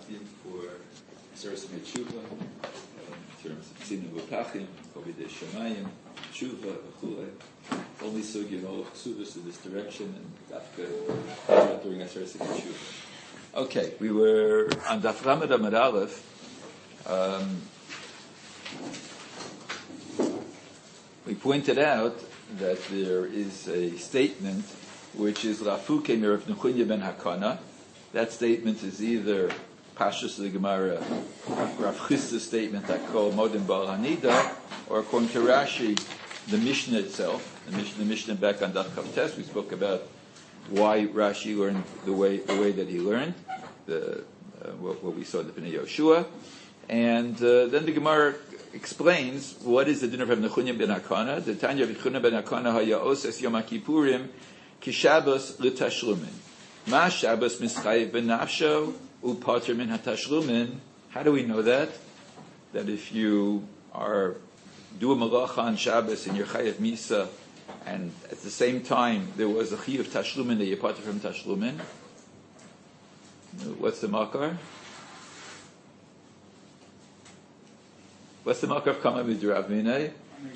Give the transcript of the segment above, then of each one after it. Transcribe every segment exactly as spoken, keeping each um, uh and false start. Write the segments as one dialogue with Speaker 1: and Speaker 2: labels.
Speaker 1: asking for Seres Tshuva in terms of Tzinu V'Pachim, Kovidei Shemayim, Tshuva, V'chulei. Only sugi and all chsuvas in this direction, and Dafka during Seres Tshuva. Okay, we were on Daf Ramad Amud Aleph. Um, we pointed out that there is a statement which is Rafu Kemir of Nechunya ben Hakana. That statement is either Pashas the Gemara, Rav Chisda's statement that called Modin Bal Hanida, or according to Rashi, the Mishnah itself. The Mishnah, the Mishnah back on Daf Kavtes, we spoke about why Rashi learned the way the way that he learned, the uh, what, what we saw in the Pnei Yoshua, and uh, then the Gemara explains what is the din of Rav Nechunya ben Hakana. The Tanya Rav Nechunya ben Hakana haya oses Yom Kippurim ki Shabbos l'tashlumin. Ma Shabbos mischayev benafsho upater min hatashlumin. How do we know that? That if you are do a malacha on Shabbos and you're chayev misa, and at the same time there was a chiyuv tashlumin that you pater from tashlumin. What's the makar? What's the makar of Kama B'Rav Minei?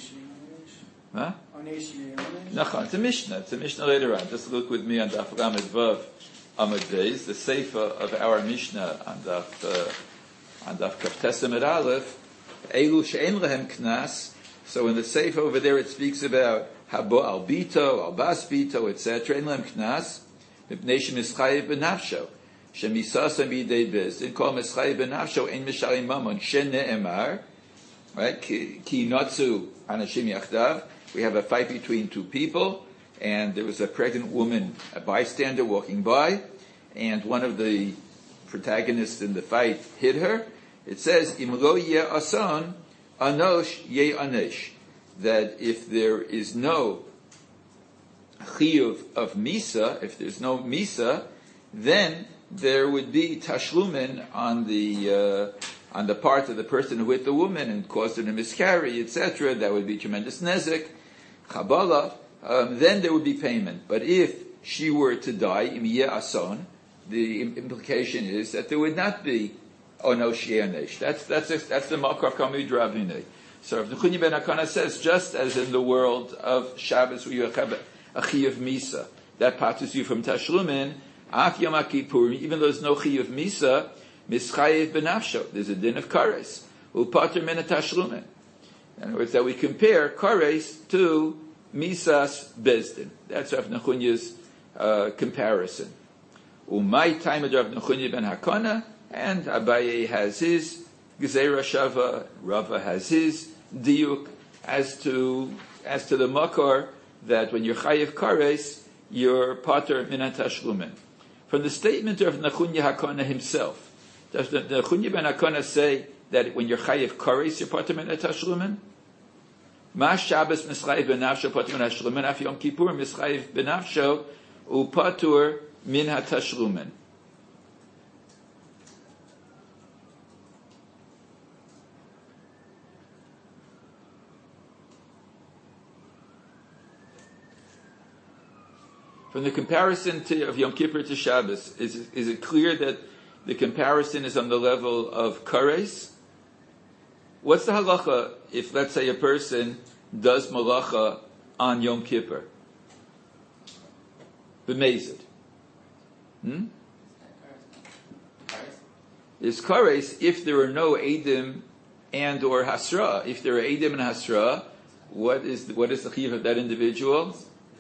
Speaker 1: Huh? No, it's a Mishnah. It's a Mishnah later on. Just look with me on Daf Lamed Vav Amud Beis, the Seifa of our Mishnah on Daf uh, on Daf Kavtes Amud Aleph. Elu she'en lehem knas. So in the Seifa over there, it speaks about habo al bito, al bas bito, et cetera. En lehem knas. Mipnei shemischayev benafsho. Shemisasa b'idei biz. In kol mischayev benafsho ein mishalim mamon. Shen ne'emar. Right? Ki notzu anashim yachdav. We have a fight between two people, and there was a pregnant woman, a bystander walking by, and one of the protagonists in the fight hit her. It says, Im lo yeh ason, anosh yeh anesh. That if there is no chiyuv of misa, if there's no misa, then there would be tashlumin on the uh, on the part of the person who hit the woman and caused her to miscarry, et cetera. That would be tremendous nezek. Kabbalah, um, then there would be payment. But if she were to die, im yeh ason, the implication is that there would not be onosh yeh anesh. That's that's a, that's the makar of Kamid Rav Hinei. So Rav Nechunya ben Hakana says, just as in the world of Shabbos where you have a chiyuv misa that patters you from tashlumin, af Yom Kippurim, even though there's no chiyuv misa, mischayev benafsho, there's a din of kares, upater min tashlumin. In other words, that we compare kares to misas bezdin. That's Rav Nechunya's uh, comparison. Umay time of Rav Nechunya ben Hakana, and Abaye has his Gezerah Shava, Rava has his diuk as to as to the makar that when you're chayev kares, you're pater min tashlumin. From the statement of Nechunya Hakana himself, does the Nechunya ben Hakana say that when you're chayev kares, you're pater min tashlumin? Ma Shabbos mischayev benafsho pater min tashlumin. Af Yom Kippur mischayev benafsho upatur min hatashlumin. From the comparison to, of Yom Kippur to Shabbos, is, is it clear that the comparison is on the level of kares? What's the halacha if, let's say, a person does malacha on Yom Kippur? B'mezid. Hmm? Is kares if there are no edim and or hasra? If there are edim and hasra, what is the, what is the chiyuv of that individual?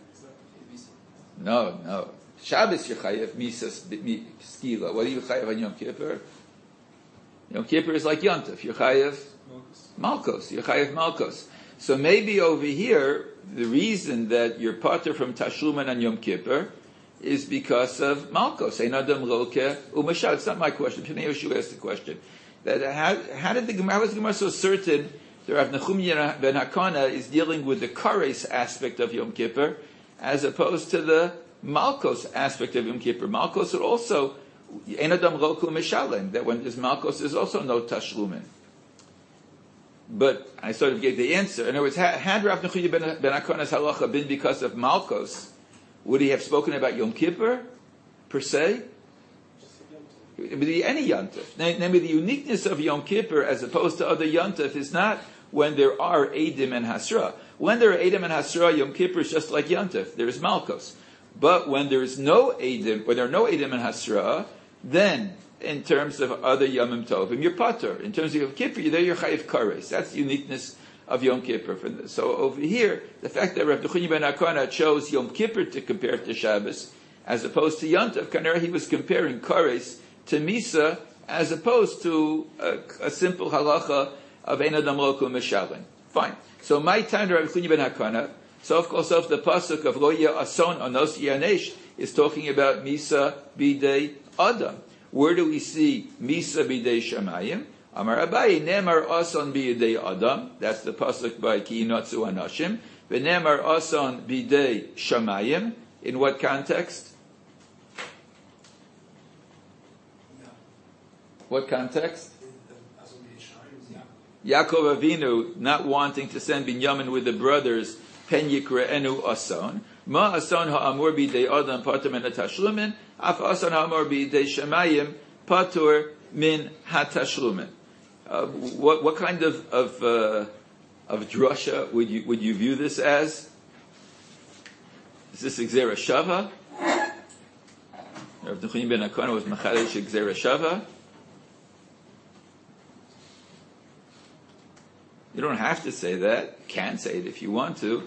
Speaker 1: No, no. Shabbos you're chayev misas skila. What are you chayev on Yom Kippur? Yom Kippur is like Yontif. You're chayev malkos. You're chayev malkos. So maybe over here, the reason that you're pater from tashlumin on Yom Kippur is because of malkos. Ein adam roke umashal. It's not my question. Pnei Yoshua asked the question. That how, how did the Gemara? How was the Gemara so certain that Rav Nechunya ben Hakana is dealing with the kares aspect of Yom Kippur, as opposed to the Malkos aspect of Yom Kippur? Malkos would also, Ein Adam Roku Mishalem, that when there's Malkos, there's also no Tashlumin. But I sort of gave the answer. In other words, had, had Rav Nechunya ben, ben Hakana's halacha been because of Malkos, would he have spoken about Yom Kippur, per se? it would be any Yontif. Namely, the uniqueness of Yom Kippur as opposed to other Yontif is not when there are Eidim and Hasra. When there are Eidim and Hasra, Yom Kippur is just like Yontif. There is Malkos. But when there is no Eidim, when there are no Eidim and Hasra, then in terms of other Yomim Tovim, you're Pater. In terms of Yom Kippur, there you're Chayiv Kares. That's the uniqueness of Yom Kippur. So over here, the fact that Rav Duchini ben Akana chose Yom Kippur to compare to Shabbos, as opposed to Yontif, Kanera, he was comparing Kares to Misa, as opposed to a, a simple halacha of Ein Adam Loku Meshalin. Fine. So my time to Rav Duchini ben Akana, so of course, of the pasuk of Lo Yeh Ason Onos Yanesh is talking about Misa Bidei Adam. Where do we see Misa Bidei Shamayim? Amar Abayi, Nemar Ason Bidei Adam. That's the pasuk by Ki Yinotzu Anashim. V'Nemar Ason Bidei Shamayim. In what context? What context? Yaakov Avinu not wanting to send Binyamin with the brothers, Pen Yikre'enu Ason. Ma Ason ha'amur b'idei Adam patur min hatashlumin. Af Ason ha'amur b'idei Shamayim patur min hatashlumin. Uh, what, what kind of of, uh, of drasha would you would you view this as? Is this Gzera Shava? Rav Duchini ben Akana was Machalish Gzera Shava. You don't have to say that. You can say it if you want to.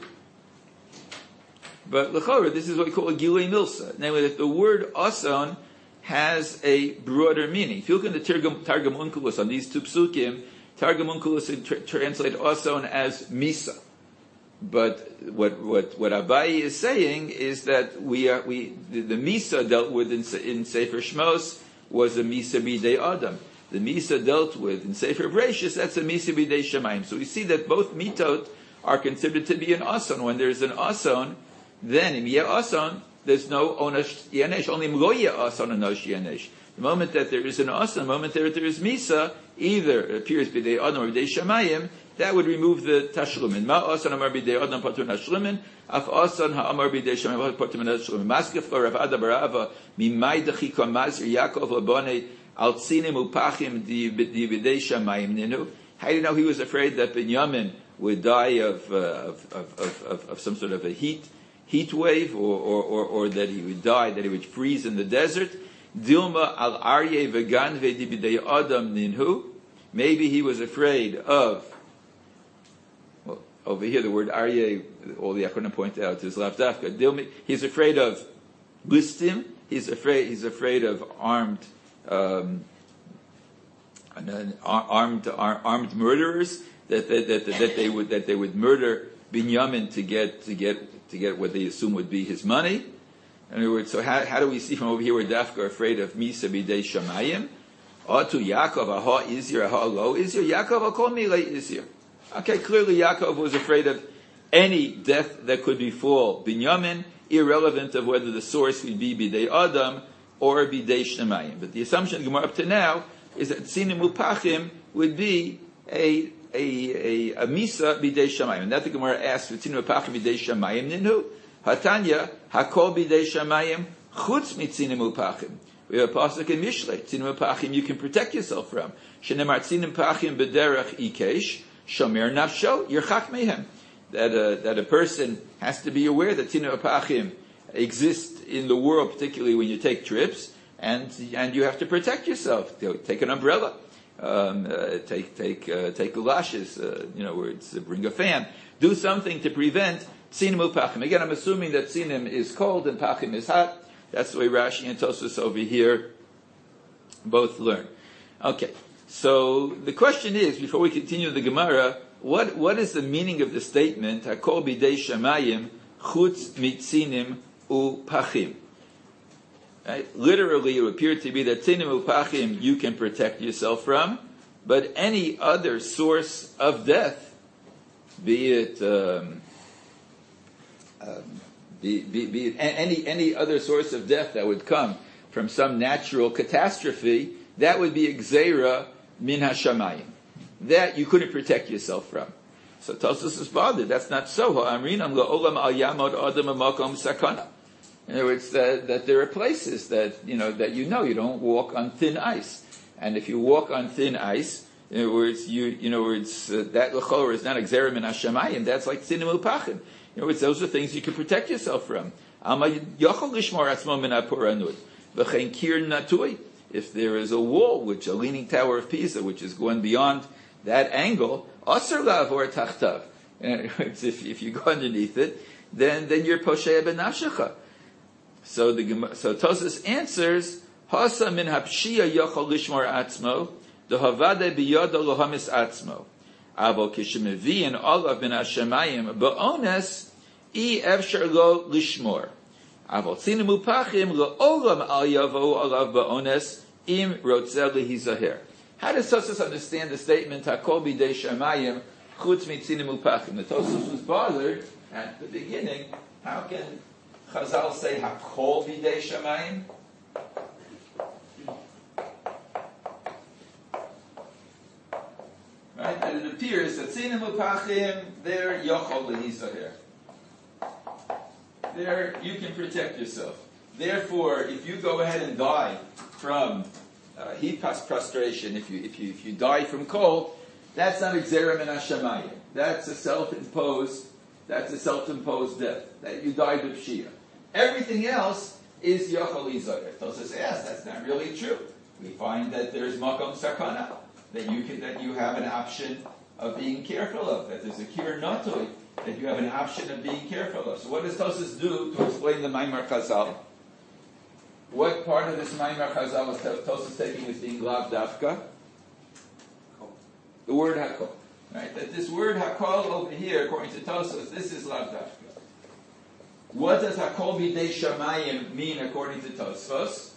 Speaker 1: But l'chora, this is what we call a Gilei Milsa. Namely, that the word Ason has a broader meaning. If you look in the Targum, Targum Onkelos on these two psukim, Targum Onkelos tra- translate Ason as Misa. But what what what Abayi is saying is that we are we the, the Misa dealt with in, in Sefer Shmos was a Misa Bidei Adam. The Misa dealt with in Sefer Bereshis, that's a Misa Bidei Shamayim. So we see that both mitot are considered to be an Ason. When there's an Ason, then im yeh Ason, there's no onash yanesh. Only im lo yeh Ason onash yanesh. The moment that there is an Ason, the moment that there is Misa, either it appears Bidei Adam or Bidei Shamayim, that would remove the tashlumin. Ma Ason amar Bidei Adam patur tashlumin, af Ason ha'amar Bidei Shamayim patur tashlumin. Maskef lo Rav Ada Barava mimay dechika mazir Yaakov labonei. Al tzinim upachim di bidei shamayim ninu. How do you know he was afraid that Binyamin would die of, uh, of, of, of, of some sort of a heat heat wave, or, or, or, or that he would die, that he would freeze in the desert? Dilma al aryeh vegan vedi bidei adam ninhu. Maybe he was afraid of. Well, over here the word aryeh, all the Achronim point out is lavdafka. Dilma, he's afraid of listim. He's afraid. He's afraid of armed. Um, armed armed murderers that that, that that they would that they would murder Binyamin to get to get to get what they assume would be his money. In other words, so how, how do we see from over here where Dafka are afraid of Misa Bidei Shamayim? Atu Yaakov aha Izir aha lo Izir Yaakov akol milei Izir. Okay, clearly Yaakov was afraid of any death that could befall Binyamin, irrelevant of whether the source would be Bidei Adam or Bidei Shamayim. But the assumption Gemara up to now is that Tzinim Upachim would be a a a, a Misa Bidei Shamayim. And that the Gemara asks for Tzinim Upachim Bidei Shamayim Ninhu. Hatanya Hakol Bidei Shamayim Chutz Mitzinim Upachim. We have a pasuk in Mishlei. Tzinim Upachim you can protect yourself from. Shenemar Tzinim Upachim B'derech Ikesh Shomer Nafsho Yirchak Mehem. That a, that a person has to be aware that Tzinim Upachim exist in the world, particularly when you take trips, and and you have to protect yourself. Take an umbrella, um, uh, take take uh, take galoshes, uh, you know, where it's uh, bring a fan. Do something to prevent tzinim upachim. Again, I'm assuming that tzinim is cold and pachim is hot. That's the way Rashi and Tosfos over here both learn. Okay, so the question is, before we continue the Gemara, what what is the meaning of the statement Hakol bidei shamayim chutz mitzinim upachim? Right? Literally, it would appear to be that tzinim upachim you can protect yourself from, but any other source of death, be it um, um, be, be, be it any any other source of death that would come from some natural catastrophe, that would be gzeira min hashamayim, that you couldn't protect yourself from. So Tosfos is bothered. That's not so. In other words, that, that there are places that, you know, that you know you don't walk on thin ice. And if you walk on thin ice, in other words, you, you know, it's, uh, that l'chor is not exerim min hashamayim, that's like tzinim upachim. In other words, those are things you can protect yourself from. If there is a wall, which a leaning tower of Pisa, which is going beyond that angle, asr lav or tachtav. If, if you go underneath it, then, then you're posheya benafshecha. So the so Tosas answers, Hasa min hapshia yochol lishmor atzmo, the havade biyada lohamis atzmo. Avo kishemevi and olav min hashemayim ba'ones I efshar lo lishmor. Avo tzinu mupachim lo'olam al yavo olav ba'ones im rotzel lihizaher. How does Tosas understand the statement Hakol bidei shemayim chutz mitzinu mupachim? The Tosas was bothered at the beginning. How can Chazal say Hakol bidei shemayim? Right? And it appears that tzinu mupachim, there yochol lihizaher. There, you can protect yourself. Therefore, if you go ahead and die from uh, heat prostration, if you if you if you die from cold, that's not exerim min hashamayim. That's a self-imposed. That's a self-imposed death. That you died of Shia. Everything else is yochel lizayer. Tosas asks, that's not really true. We find that there's makom sakana, that you can that you have an option of being careful of. That there's a kir natoi, that you have an option of being careful of. So what does Tosas do to explain the Maimar Chazal? What part of this Maimar Chazal is Tosas taking as being lav dafka? The word hakol. Right? That this word hakol over here, according to Tosas, this is lav dafka. What does hakol bidei shamayim mean according to Tosas?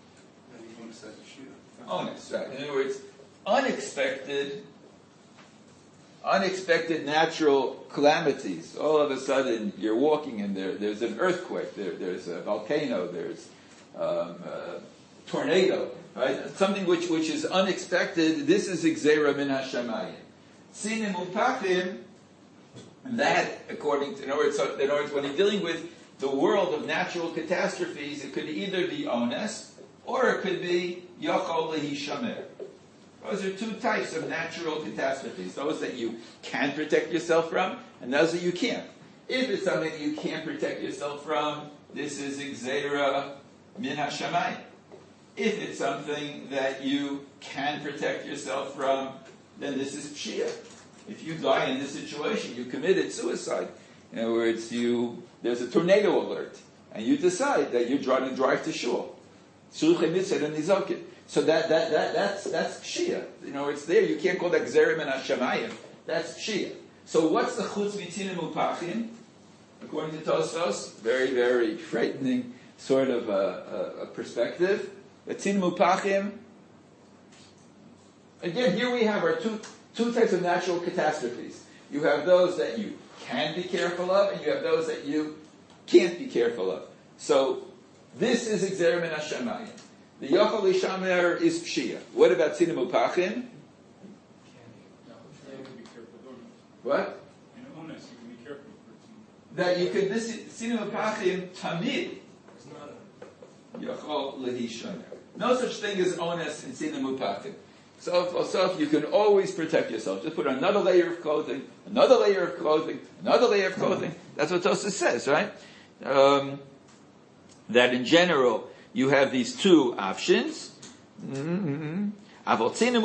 Speaker 1: Honest, right. In other words, unexpected Unexpected natural calamities. All of a sudden, you're walking and there, there's an earthquake, there, there's a volcano, there's um, a tornado, right? Something which, which is unexpected. This is Xera min hashamayim. Sinim upachim, that, according to, in other words, so, in other words, when you're dealing with the world of natural catastrophes, it could either be ones, or it could be yochol lehi shamer. Those are two types of natural catastrophes. Those that you can protect yourself from, and those that you can't. If it's something that you can't protect yourself from, this is Xera min hashamayim. If it's something that you can protect yourself from, then this is pshia. If you die in this situation, you committed suicide. In other words, you there's a tornado alert, and you decide that you're trying to drive to shul. So that, that, that, that's, that's Pshia. You know, it's there. You can't call that Gzerim and Hashamayim. That's Pshia. So what's the Chutz Mitzinu Mupachim? According to Tosfos, very, very frightening sort of a, a, a perspective. The Tzinu Mupachim, again, here we have our two, two types of natural catastrophes. You have those that you can be careful of, and you have those that you can't be careful of. So this is Gzerim and Hashamayim. The Yochel Lishamer is Pshia. What about Tzinu Mupachim? What? That you could, this Tzinu Mupachim Tamid. Yochel Lishamer. No such thing as onus in Tzinu Mupachim. So, so you can always protect yourself. Just put another layer of clothing, another layer of clothing, another layer of clothing. That's what Tosas says, right? Um, that in general, you have these two options. In other words, that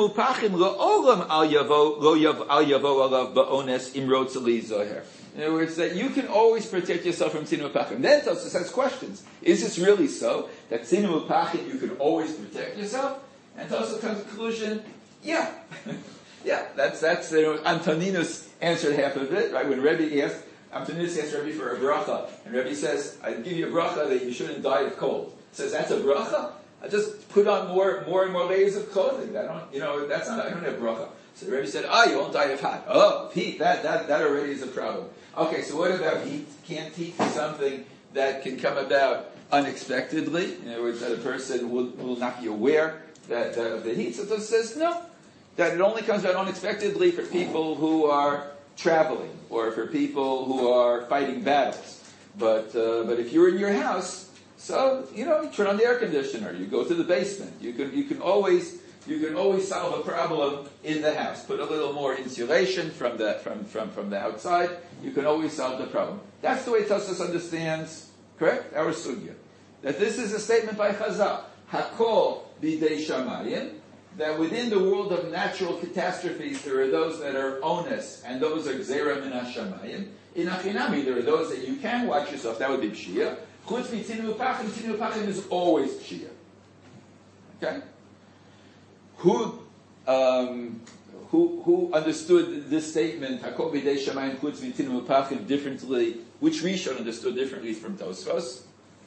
Speaker 1: you can always protect yourself from tzinu upachim. Then Tosfos has questions. Is this really so? That tzinu upachim you can always protect yourself? And Tosfos comes to the conclusion, yeah. yeah, that's, that's, you know, Antoninus answered half of it, right? When Rebbe asked, Antoninus asked Rebbe for a bracha, and Rebbe says, I give you a bracha that you shouldn't die of cold. Says that's a bracha. I just put on more, more and more layers of clothing. I don't, you know, that's not. I don't have bracha. So the Rebbe said, "Ah, oh, you won't die of hot. Oh, heat. That, that, that already is a problem. Okay, so what about heat? Can't heat be something that can come about unexpectedly? In other words, that a person will, will not be aware that, that of the heat. So it says no, that it only comes about unexpectedly for people who are traveling or for people who are fighting battles. But uh, but if you're in your house, So, you know, you turn on the air conditioner, you go to the basement. You can, you can always, you can always solve a problem in the house. Put a little more insulation from the, from, from, from the outside. You can always solve the problem. That's the way Tosfos understands, correct? Our sugya. That this is a statement by Chazal. Hakol bidei shamayim. That within the world of natural catastrophes, there are those that are onus, and those are gzeira min hashamayim. In achinami, there are those that you can watch yourself. That would be pshia. Chutz mitinu upachim. Tinu upachim is always pshia. Okay? Who, um, who, who understood this statement, Hakol b'dei shamayim chutz mitinu upachim, differently? Which Rishon understood differently from Tosfos?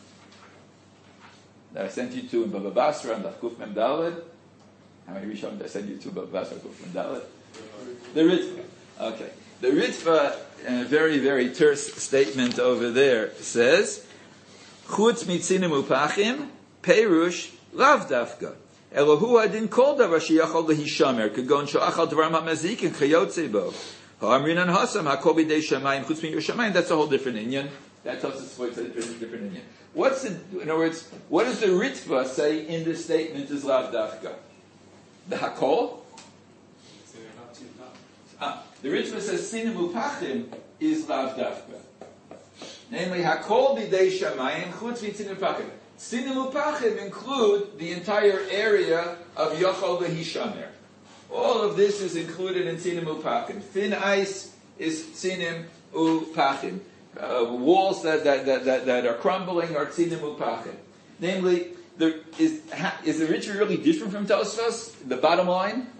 Speaker 1: That I sent you to in Baba Basra and Kuf Mem Daled. How many Rishon did I send you to Baba Basra and Kuf Mem Daled? The Ritva. Okay. The Ritva, in a very, very terse statement over there, says, Chutz mitzinim upachim, perush lav dafka. Elohu adin kol davar sheyachol lehishamer, kagon shoachal dvar ma'mazik and chayotze bo. Ha'amrinan hasam hakol b'dei shamayim, chutz mit shamayim, that's a whole different inyan. That tells us it's a different, different inyan. What's the, in other words, what does the Ritva say in this statement is lav dafka? The hakol? Ah, the Ritva says sinim upachim is lav dafka. Namely, hakol b'dei shamayim chutz v'sinim upachim. Sinim upachim include the entire area of yachol v'hishamer. All of this is included in sinim upachim. Thin ice is sinim upachim. Uh, walls that, that, that, that, that are crumbling are tzinim upachim. Namely, there is, is the Ritva really different from Tosfos? The bottom line?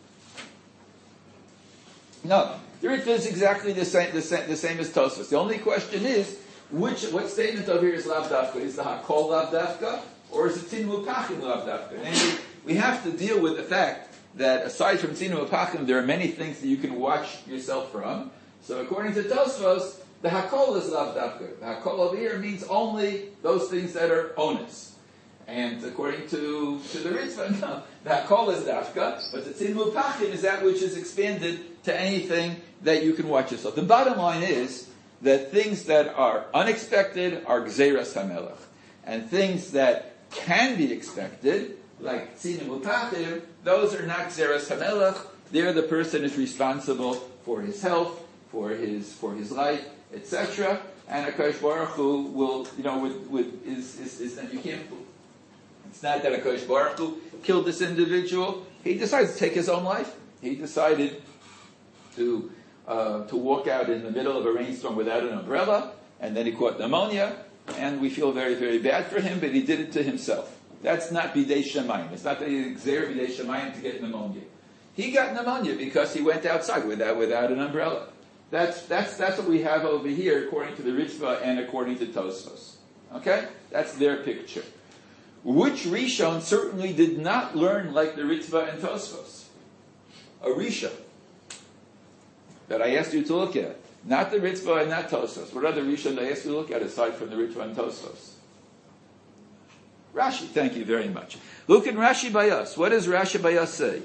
Speaker 1: No. The Ritva is exactly the same, the same, the same as Tosfos. The only question is, which, what statement over here is lav dafka? Is the hakol lav dafka? Or is it tzinim upachim lav dafka? Namely, we have to deal with the fact that aside from tzinim upachim, there are many things that you can watch yourself from. So according to Tosfos, the hakol is lav dafka. The hakol over here means only those things that are onus. And according to, to the Ritva, no, the hakol is dafka, but the tzinim upachim is that which is expanded to anything that you can watch yourself. The bottom line is that things that are unexpected are gzeiras hamelech, and things that can be expected, like tzinim upachim, those are not gzeiras hamelech. There, the person is responsible for his health, for his for his life, et cetera. And HaKadosh Baruch Hu will, you know, with, with is, is, is that you can't. It's not that HaKadosh Baruch Hu killed this individual. He decided to take his own life. He decided to uh, to walk out in the middle of a rainstorm without an umbrella, and then he caught pneumonia. And we feel very, very bad for him, but he did it to himself. That's not bidei shamayim. It's not that he exerted bidei shamayim to get pneumonia. He got pneumonia because he went outside without without an umbrella. That's, that's, that's what we have over here according to the Ritva and according to Tosfos. Okay? That's their picture. Which Rishon certainly did not learn like the Ritva and Tosfos? A Rishon that I asked you to look at. Not the Ritva and not Tosfos. What other Rishon I asked you to look at aside from the Ritva and Tosfos? Rashi, thank you very much. Look in Rashi Bayas. What does Rashi Bayas say?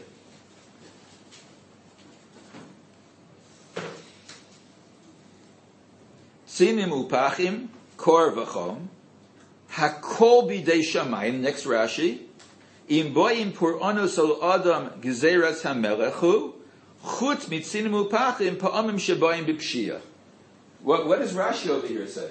Speaker 1: Sinim upachim, kor v'chom, hakol b'dei shamayim, next Rashi, im boim pur'onos ol adam gzeras hamelechu, chutz mitzinim upachim pa'amim sheboim b'pshia. What, what does Rashi over here say?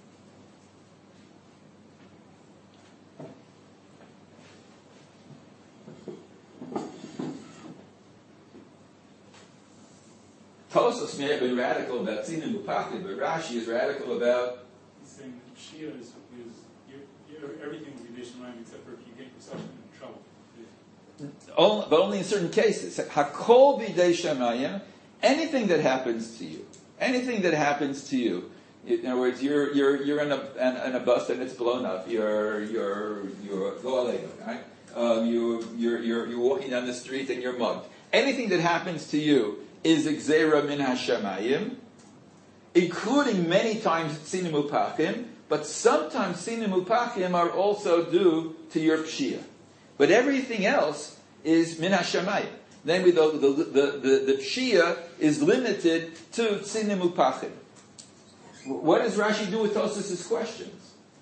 Speaker 1: Tosfos may have been radical about tzinim upachim, but Rashi is radical about.
Speaker 2: He's saying that Shia is, is you're, you're, everything will be Deshamaim except for if you get yourself in trouble.
Speaker 1: Only, but only in certain cases. Hakol b'dei shamayim. Anything that happens to you, anything that happens to you. In other words, you're you're you're in a in, in a bus and it's blown up. You're you're you're right? Um, you you're you're you're walking down the street and you're mugged. Anything that happens to you is gzeira min hashamayim, including many times tzinim upachim, but sometimes tzinim upachim are also due to your pshia. But everything else is min hashamayim. Namely, the the the, the, the pshia is limited to tzinim upachim. What does Rashi do with Tosfos' questions?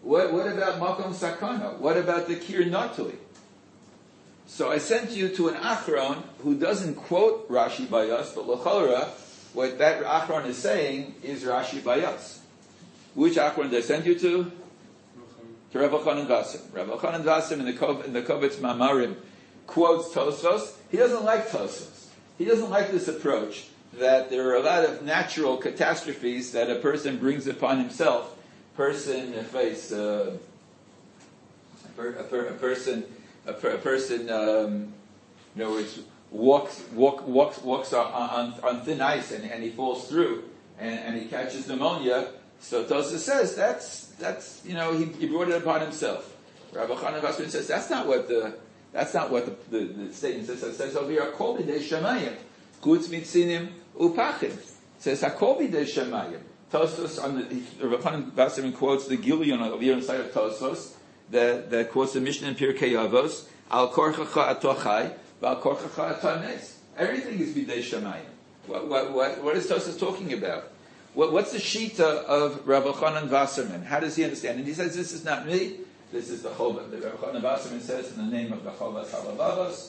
Speaker 1: What, what about Makom Sakana? What about the Kir Natui? So I sent you to an Achron who doesn't quote Rashi by us, but L'chora, what that Achron is saying is Rashi by us. Which Achron did I send you to? To Rav Elchanan Vasim. Rav Elchanan Vasim in the Kov, in the Kovetz Mamarim quotes Tosfos. He doesn't like Tosfos. He doesn't like this approach that there are a lot of natural catastrophes that a person brings upon himself. Person face uh, a, per, a, per, a person a, per, a person um, you know it's walks walk, walks walks on, on, on thin ice and, and he falls through and, and he catches pneumonia. So Tosfos says that's that's you know he, he brought it upon himself. Rabbi Chanan Vasman says that's not what the that's not what the, the, the statement says. It says over here Kol b'dei Shamayim Chutz mitzinim upachim. It says Hakol b'dei Shamayim. Tosfos on the Rabbi Chanan Vasman quotes the Gilion over here inside of Tosfos that that quotes the Mishnah in Pirkei Avos Al korchacha atochai v'al korchacha atanes. Everything is b'dei Shamayim. What what what what is Tosfos talking about? What, what's the shita of Rabbi Chanan Wasserman? How does he understand? And he says, this is not me. This is the Chova. The Rabbi Chanan Wasserman says in the name of the Chovas Halavavos.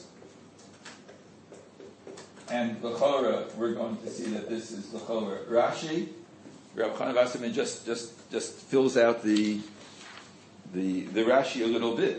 Speaker 1: And the Chora, we're going to see that this is the Chora Rashi. Rabbi Chanan Wasserman just, just, just fills out the, the, the Rashi a little bit.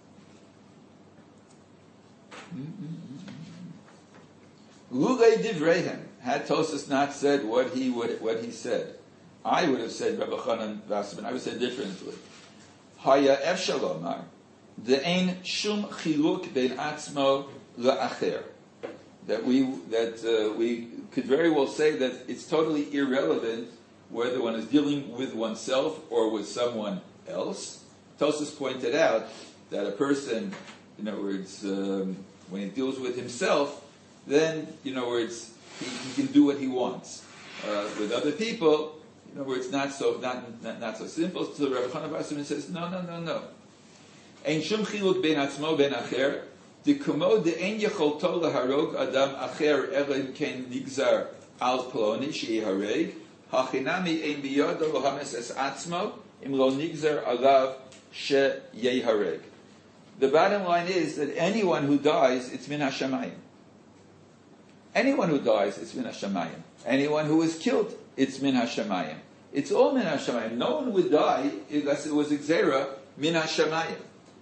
Speaker 1: Lulei Divreihem. Had Tosfos not said what he would, what he said, I would have said Rabbi Chanan Wasserman. I would say differently. Haya efshalomar de'ein shum chiluk bein atzmo la'acher. That we that uh, we could very well say that it's totally irrelevant whether one is dealing with oneself or with someone else. Tosfos pointed out that a person, in other words, um, when he deals with himself, then in other words. He, he can do what he wants. Uh, with other people, in other words, not so not not, not so simple. So Rabbi Chanan Wasserman says, no, no, no, no. Ein shum chiluk ben atzmo ben acher. The komo de ein yecholto leharog adam acher elim ken nigzar al ploni sheyihareg. Hachinami ein biyado lohames es atzmo im lo nigzar alav sheyihareg. The bottom line is that anyone who dies, it's min hashamayim. Anyone who dies, it's min hashamayim. Anyone who is killed, it's min hashamayim. It's all min hashamayim. No one would die unless it was exera min hashamayim.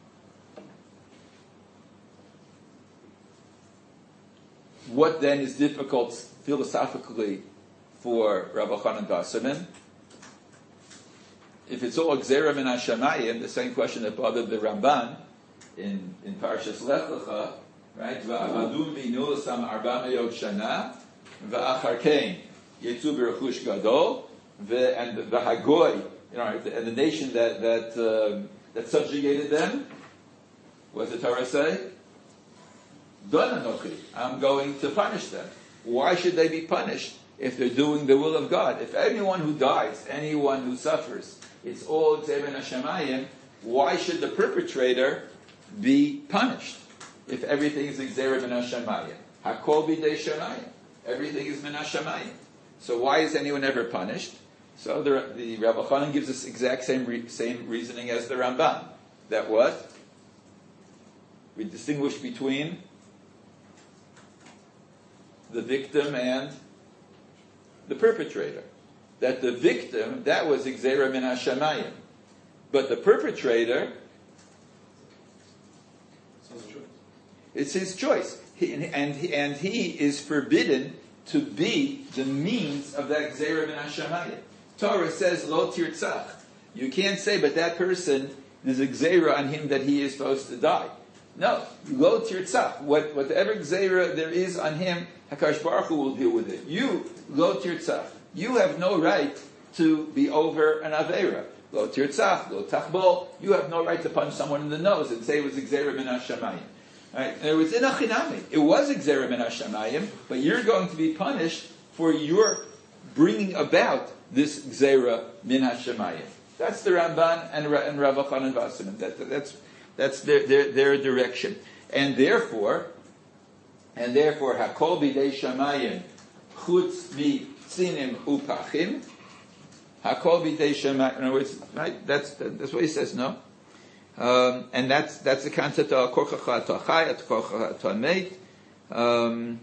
Speaker 1: What then is difficult philosophically for Rabbi Chanan Wasserman? If it's all exera min hashamayim, the same question that bothered the Ramban in in Parshas Lech Lecha. Right? Va'avadum v'inu l'sam arba me'ot shana va'achar kein yetzu b'rechush gadol and v'hagoy, you know, and the nation that that um, that subjugated them. What does the Torah say? Don anochi, I'm going to punish them. Why should they be punished if they're doing the will of God? If anyone who dies, anyone who suffers, it's all Zeven Hashemayim, why should the perpetrator be punished? If everything is Xerah min hashamayim, Hakol b'dei Shamayim, everything is min hashamayim. So why is anyone ever punished? So the, the Rabbi Chanan gives us exact same re, same reasoning as the Ramban. That what? We distinguish between the victim and the perpetrator. That the victim, that was Xerah min hashamayim, but the perpetrator, it's his choice. He, and, he, and he is forbidden to be the means of that Gzeira min hashamayim. Torah says, Lo tirtzach. You can't say, but that person, there's a Gzeira on him that he is supposed to die. No. Lo tirtzach. What, whatever Gzeira there is on him, HaKadosh Baruch Hu will deal with it. You, Lo tirtzach. You have no right to be over an Aveira. Lo tirtzach, lo tachbol. You have no right to punch someone in the nose and say it was Gzeira min hashamayim. Right? And it was in Achinami. It was Gzeira min hashamayim, but you're going to be punished for your bringing about this Gzeira min hashamayim. That's the Ramban and, and Rav Chanan Wasserman. That, that, that's that's their, their their direction, and therefore, and therefore, Hakol b'dei Shamayim chutz mi tzinim upachim Hakol b'dei shemayim. In other words, right? That's that's what he says. No, um, and that's that's the concept of korchacha ta'chai, korchacha ta'meit. Um,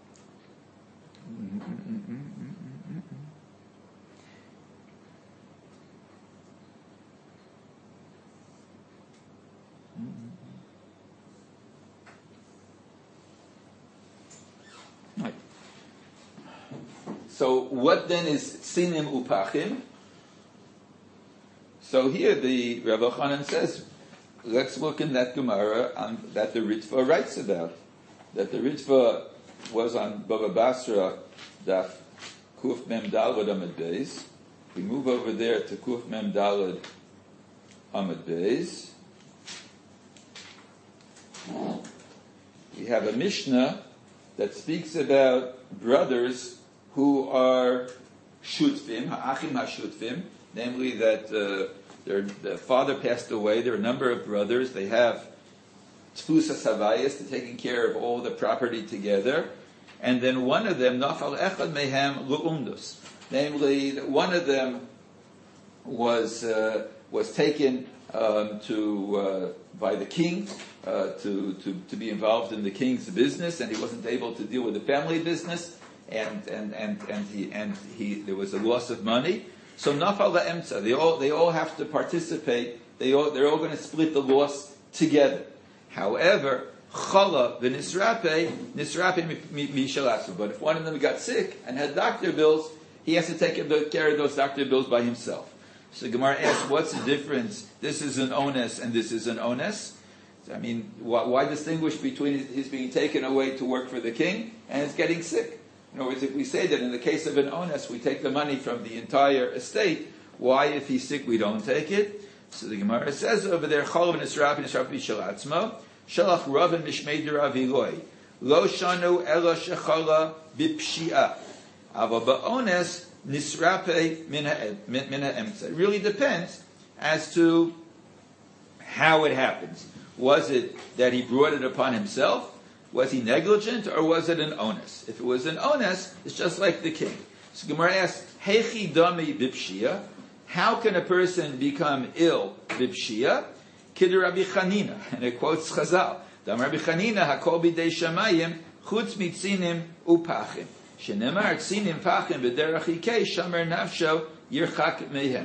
Speaker 1: Right. So what then is sinim upachim? So here the Rav Elchanan says, let's look in that Gemara on, that the Ritva writes about. That the Ritva was on Baba Basra, Daf Kuf Mem Dalad Amud Beis. We move over there to Kuf Mem Dalad Amud Beis. We have a Mishnah that speaks about brothers who are shutfim, ha'achim ha'shutfim, namely that uh, their the father passed away. There are a number of brothers. They have tfusas havayas, to taking care of all the property together, and then one of them, nafal echad mehem lu'umdus, namely that one of them was uh, was taken um, to uh, by the king. Uh, to, to, to be involved in the king's business, and he wasn't able to deal with the family business, and and and and he and he there was a loss of money. So nafal la'emtza, they all they all have to participate. They all they're all going to split the loss together. However, chala v'nisrape nisrape mishalatzu. But if one of them got sick and had doctor bills, he has to take care of those doctor bills by himself. So the Gemara asks, what's the difference? This is an ones and this is an ones. I mean, why, why distinguish between his being taken away to work for the king and his getting sick? In other words, if we say that in the case of an onus, we take the money from the entire estate, why, if he's sick, we don't take it? So the Gemara says over there, Chalav nisraf nisraf b'shalatzmo, Shalach rav and mishmei derav iloi, Lo shanu ela shechala b'pshi'ah, Ava ba'ones nisrape min ha'emtza. It really depends as to how it happens. Was it that he brought it upon himself? Was he negligent, or was it an onus? If it was an onus, it's just like the king. So Gemara asks, Hechi dami bipshia? How can a person become ill bipshia? Kid Rabbi Chanina, and it quotes Chazal. Dam Rabbi Chanina hakol bidei shamayim chutz mitzinim upachim. Shenemar tzinim pachim b'derach ikei shamer nafsho yirchak mehem.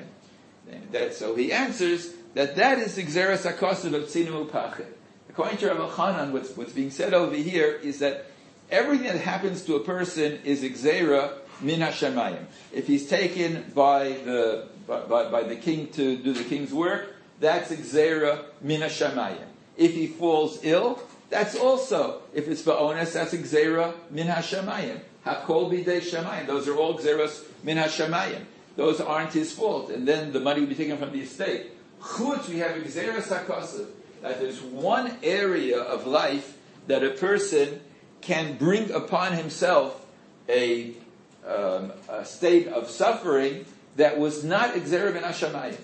Speaker 1: So he answers that that is the Gzeras HaKosav of Tzinu Upachim. According to Rav Elchanan, what's, what's being said over here is that everything that happens to a person is Gzera min HaShamayim. If he's taken by the by, by the king to do the king's work, that's Gzera min HaShamayim. If he falls ill, that's also, if it's Ba'ones, that's Gzera min HaShamayim. Hakol b'dei Shamayim. Those are all Gzeras min HaShamayim. Those aren't his fault. And then the money will be taken from the estate. Chutz, we have Gzeras HaKosav, that there's one area of life that a person can bring upon himself a, um, a state of suffering that was not Gzera ben Hashamayim.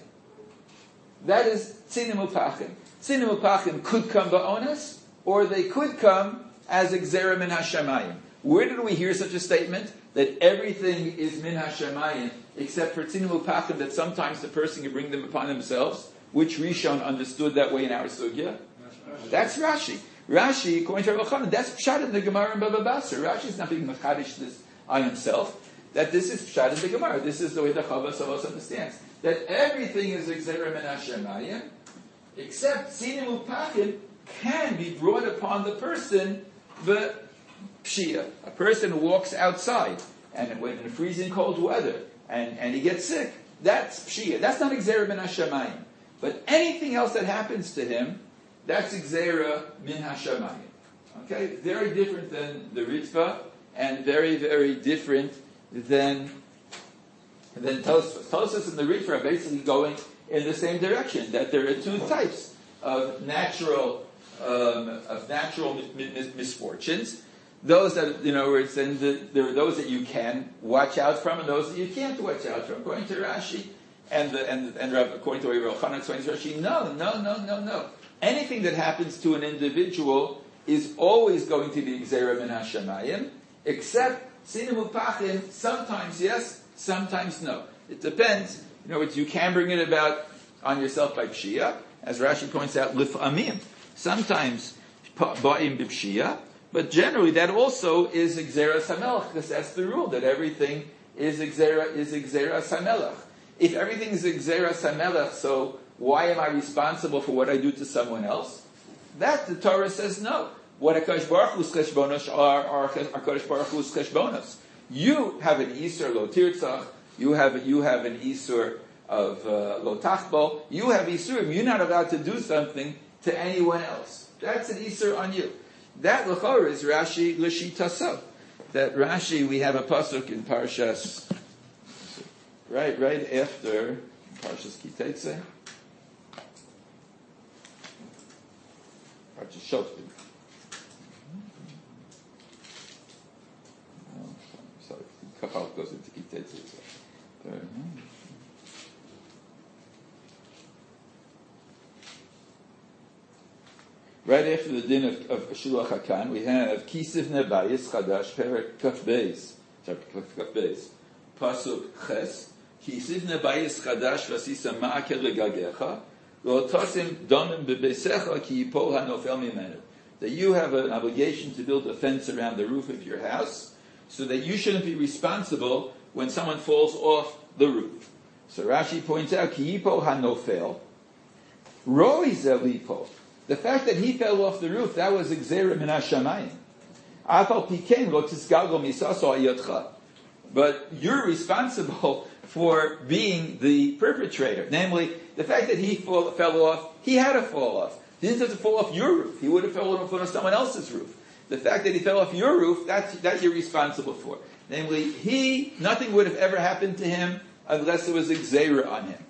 Speaker 1: That is Tzinim Upachim. Tzinim Upachim could come ba'onas, or they could come as Gzera min Hashamayim. Where did we hear such a statement? That everything is min hashamayim, except for tzinim upachim, that sometimes the person can bring them upon themselves, which Rishon understood that way in our sugya. That's Rashi. Rashi, according to Rav Elchanan, that's pshat in the Gemara in Baba Basra. Rashi is not being machadish this on himself, that this is pshat in the Gemara. This is the way the Chavos Savos understands. That everything is exera min hashamayim, except tzinim upachim can be brought upon the person, but Pshia. A person who walks outside and when in freezing cold weather and, and he gets sick, that's Pshia. That's not Gzera min Hashamayim. But anything else that happens to him, that's Gzera min Hashamayim. Okay? Very different than the Ritva and very, very different than, than Tosfos. Tosfos and the Ritva are basically going in the same direction, that there are two types of natural, um, of natural mis- mis- misfortunes. Those that, you know, it's in the, there are those that you can watch out from, and those that you can't watch out from. According to Rashi, and the, and and according to Rav Elchanan explains Rashi, no, no, no, no, no. Anything that happens to an individual is always going to be Gzera min Hashamayim, except Tzinim Upachim. Sometimes yes, sometimes no. It depends. In other words, you can bring it about on yourself by pshia, as Rashi points out, lif'amim. Sometimes ba'im b'pshia, but generally that also is Gzeras HaMelech, because that's the rule, that everything is Gzera, is Gzeras HaMelech. If everything is Gzeras HaMelech, so why am I responsible for what I do to someone else? That the Torah says no. What HaKadosh Baruch Hu's cheshbonos are, are HaKadosh Baruch Hu's cheshbonos. You have an Isur lo tirtzach, you have, you have an Isur of uh, lo tachbo, you have Isurim, you're not allowed to do something to anyone else. That's an Isur on you. That l'chor is Rashi l'shitaso. That Rashi, we have a pasuk in Parshas, right, right after Parshas Kiteitzeh, Parshas Shoftim. Oh, sorry, Kachal goes into Kiteitzeh. So. Right after the din of, of Shuach HaKan, we have Kisiv Nebayis Chadash Perek Kaf Beis, Kaf Beis, Pasuk Ches, Kisiv Nebayis Chadash Vasisa Ma'aker Legagecha, Lo Tosim Domim Bebesecha Ki Yipol HaNofel Mimenu. That you have an obligation to build a fence around the roof of your house, so that you shouldn't be responsible when someone falls off the roof. So Rashi points out, Ki Yipol HaNofel, Roi Zelipol. The fact that he fell off the roof, that was Gzera min hashamayim. Afal pikein lo tisgalgo misaso ayotcha. But you're responsible for being the perpetrator. Namely, the fact that he fall, fell off, he had to fall off. He didn't have to fall off your roof. He would have fallen off on someone else's roof. The fact that he fell off your roof, that's, that you're responsible for. Namely, he, nothing would have ever happened to him unless there was a Gzera on him.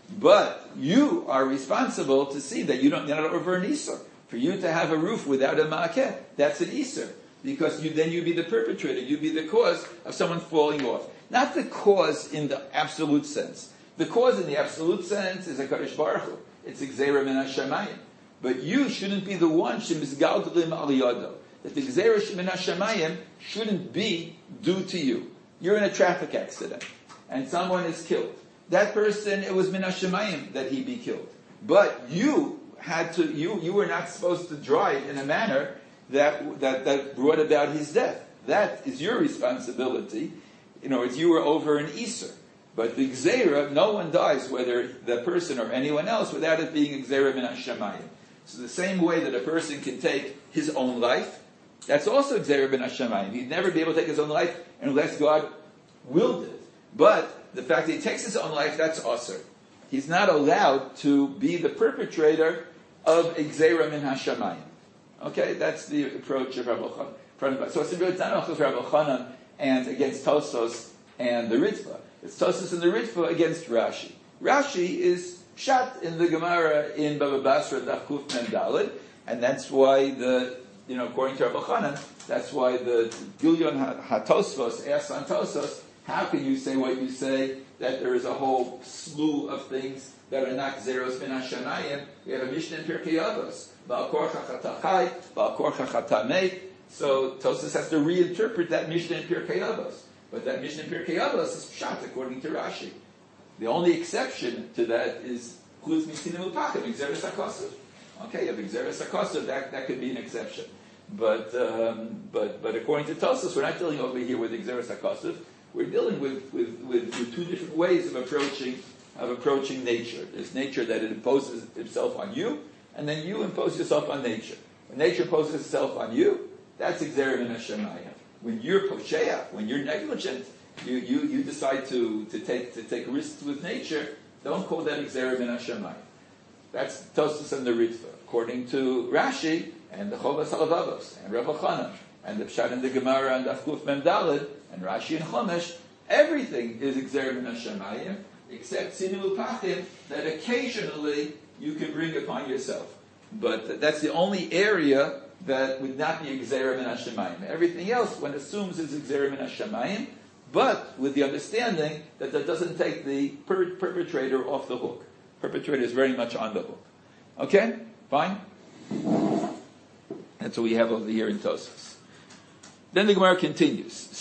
Speaker 1: But you are responsible to see that you don't, you're not over an Isur. For you to have a roof without a Ma'akeh, that's an Isur. Because you, then you'd be the perpetrator, you'd be the cause of someone falling off. Not the cause in the absolute sense. The cause in the absolute sense is a HaKadosh Baruch Hu. It's a Gzeira min hashamayim. But you shouldn't be the one, shemizgaldalim al yado. That the Gzeira min hashamayim shouldn't be due to you. You're in a traffic accident, and someone is killed. That person, it was min hashamayim that he be killed. But you had to, you, you were not supposed to drive in a manner that, that, that brought about his death. That is your responsibility. In other words, you were over an Isur. But the Gzeira, no one dies, whether the person or anyone else, without it being a Gzeira min hashamayim. So the same way that a person can take his own life, that's also Gzeira min hashamayim. He'd never be able to take his own life unless God willed it. But the fact that he takes his own life, that's asur. He's not allowed to be the perpetrator of Gzeira min hashamayim. Okay, that's the approach of Rabbi Chanan. So it's really it's not also Rabbi Chanan and against Tosos and the Ritva. It's Tosos and the Ritva against Rashi. Rashi is shot in the Gemara in Baba Basra Daf Kuf Mem Daled, and that's why the you know according to Rabbi Chanan, that's why the Gilyon HaTosfos asked on Tosos, how can you say what you say, that there is a whole slew of things that are not Gzeros min hashamayim? We have a Mishnah in Pirkei Avos, Ba'al Korcha Chata Chai, Ba'al Korcha Chata Meit. So Tosas has to reinterpret that Mishnah in Pirkei Avos. But that Mishnah in Pirkei Avos is shot according to Rashi. The only exception to that is Chutz Misinim Upachim, Gzeres HaKosov. Okay, you have Gzeres HaKosov, that, that could be an exception. But, um, but, but according to Tosas, we're not dealing over here with Gzeres HaKosov. We're dealing with, with, with, with two different ways of approaching of approaching nature. There's nature that it imposes itself on you, and then you impose yourself on nature. When nature imposes itself on you, that's Gzeira min hashamayim. When you're posheya, when you're negligent, you, you, you decide to, to take to take risks with nature, don't call that Gzeira min hashamayim. That's Tosfos and the Ritva. According to Rashi and the Chovas HaLevavos and Rabbi Chanan and the Pshat and the Gemara and Daf Kuf Mem Daled and Rashi and Chumash, everything is Gzeira min hashamayim, except Sinim Upachim, that occasionally you can bring upon yourself. But that's the only area that would not be Gzeira min hashamayim. Everything else, one assumes, is Gzeira min hashamayim, but with the understanding that that doesn't take the per- perpetrator off the hook. Perpetrator is very much on the hook. Okay? Fine? That's what we have over here in Tosfos. Then the Gemara continues.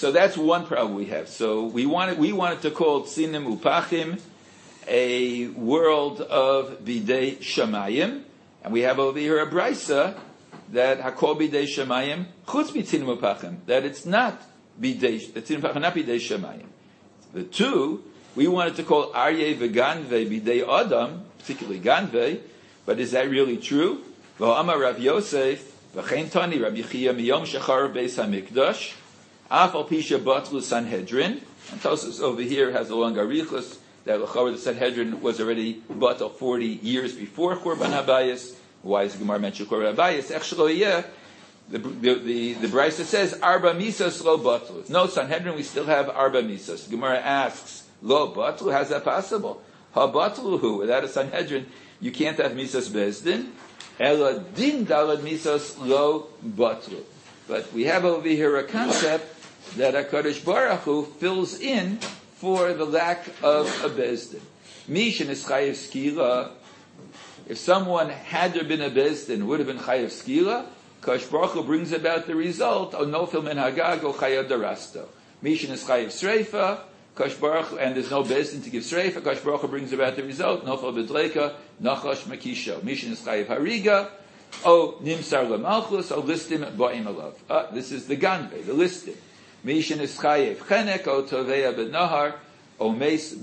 Speaker 1: so that's one problem we have. So we wanted we wanted to call Tsinim Upachim a world of Bidei Shamayim, and we have over here a brisa that Hakol Bidei Shamayim Chutz Mitzinim Upachim, that it's not Bidei Tsinim Upachim, not Bidei Shamayim. The two we wanted to call Aryeh v'Ganve Bidei Adam, particularly Ganve, but is that really true? V'Amar Rav Yosef v'Chein Tani Rav Yechia Miyom Shechar Beis Hamikdash Af Al Pisha Batlu Sanhedrin. And Tosfos over here has a long arichos that the Sanhedrin was already batal forty years before Churban Habayis. Why is the Gemara mentioned Churban Habayis? Echshlo the the the, the Brisa says Arba Misas Lo Batlu. No Sanhedrin, we still have Arba Misas. The Gemara asks Lo Batlu. How's that possible? Ha Batlu who? Without a Sanhedrin, you can't have Misas Bezdin. Ela Din Dalad Misas Lo Batlu. But we have over here a concept that HaKadosh Baruch Hu fills in for the lack of a Bezdin. Mishin is Chayev Skila. If someone had there been a Bezdin, would have been Chayev Skila. HaKadosh Baruch Hu brings about the result of Nofil Min Hagag or Chayev Darasto. Mishin is Chayev Sreifa. HaKadosh Baruch Hu, and there's no Bezdin to give Sreifa. HaKadosh Baruch Hu brings about the result Nofil Bedreka Nachash Makisho. Mishin is Chayev Hariga. O Nimsar Lamalchus. O Listim Ba'im Alav. Uh, this is the Ganve, the listing. Mishin is Chayev Chenek, O Toveya B'Nahar, O Meis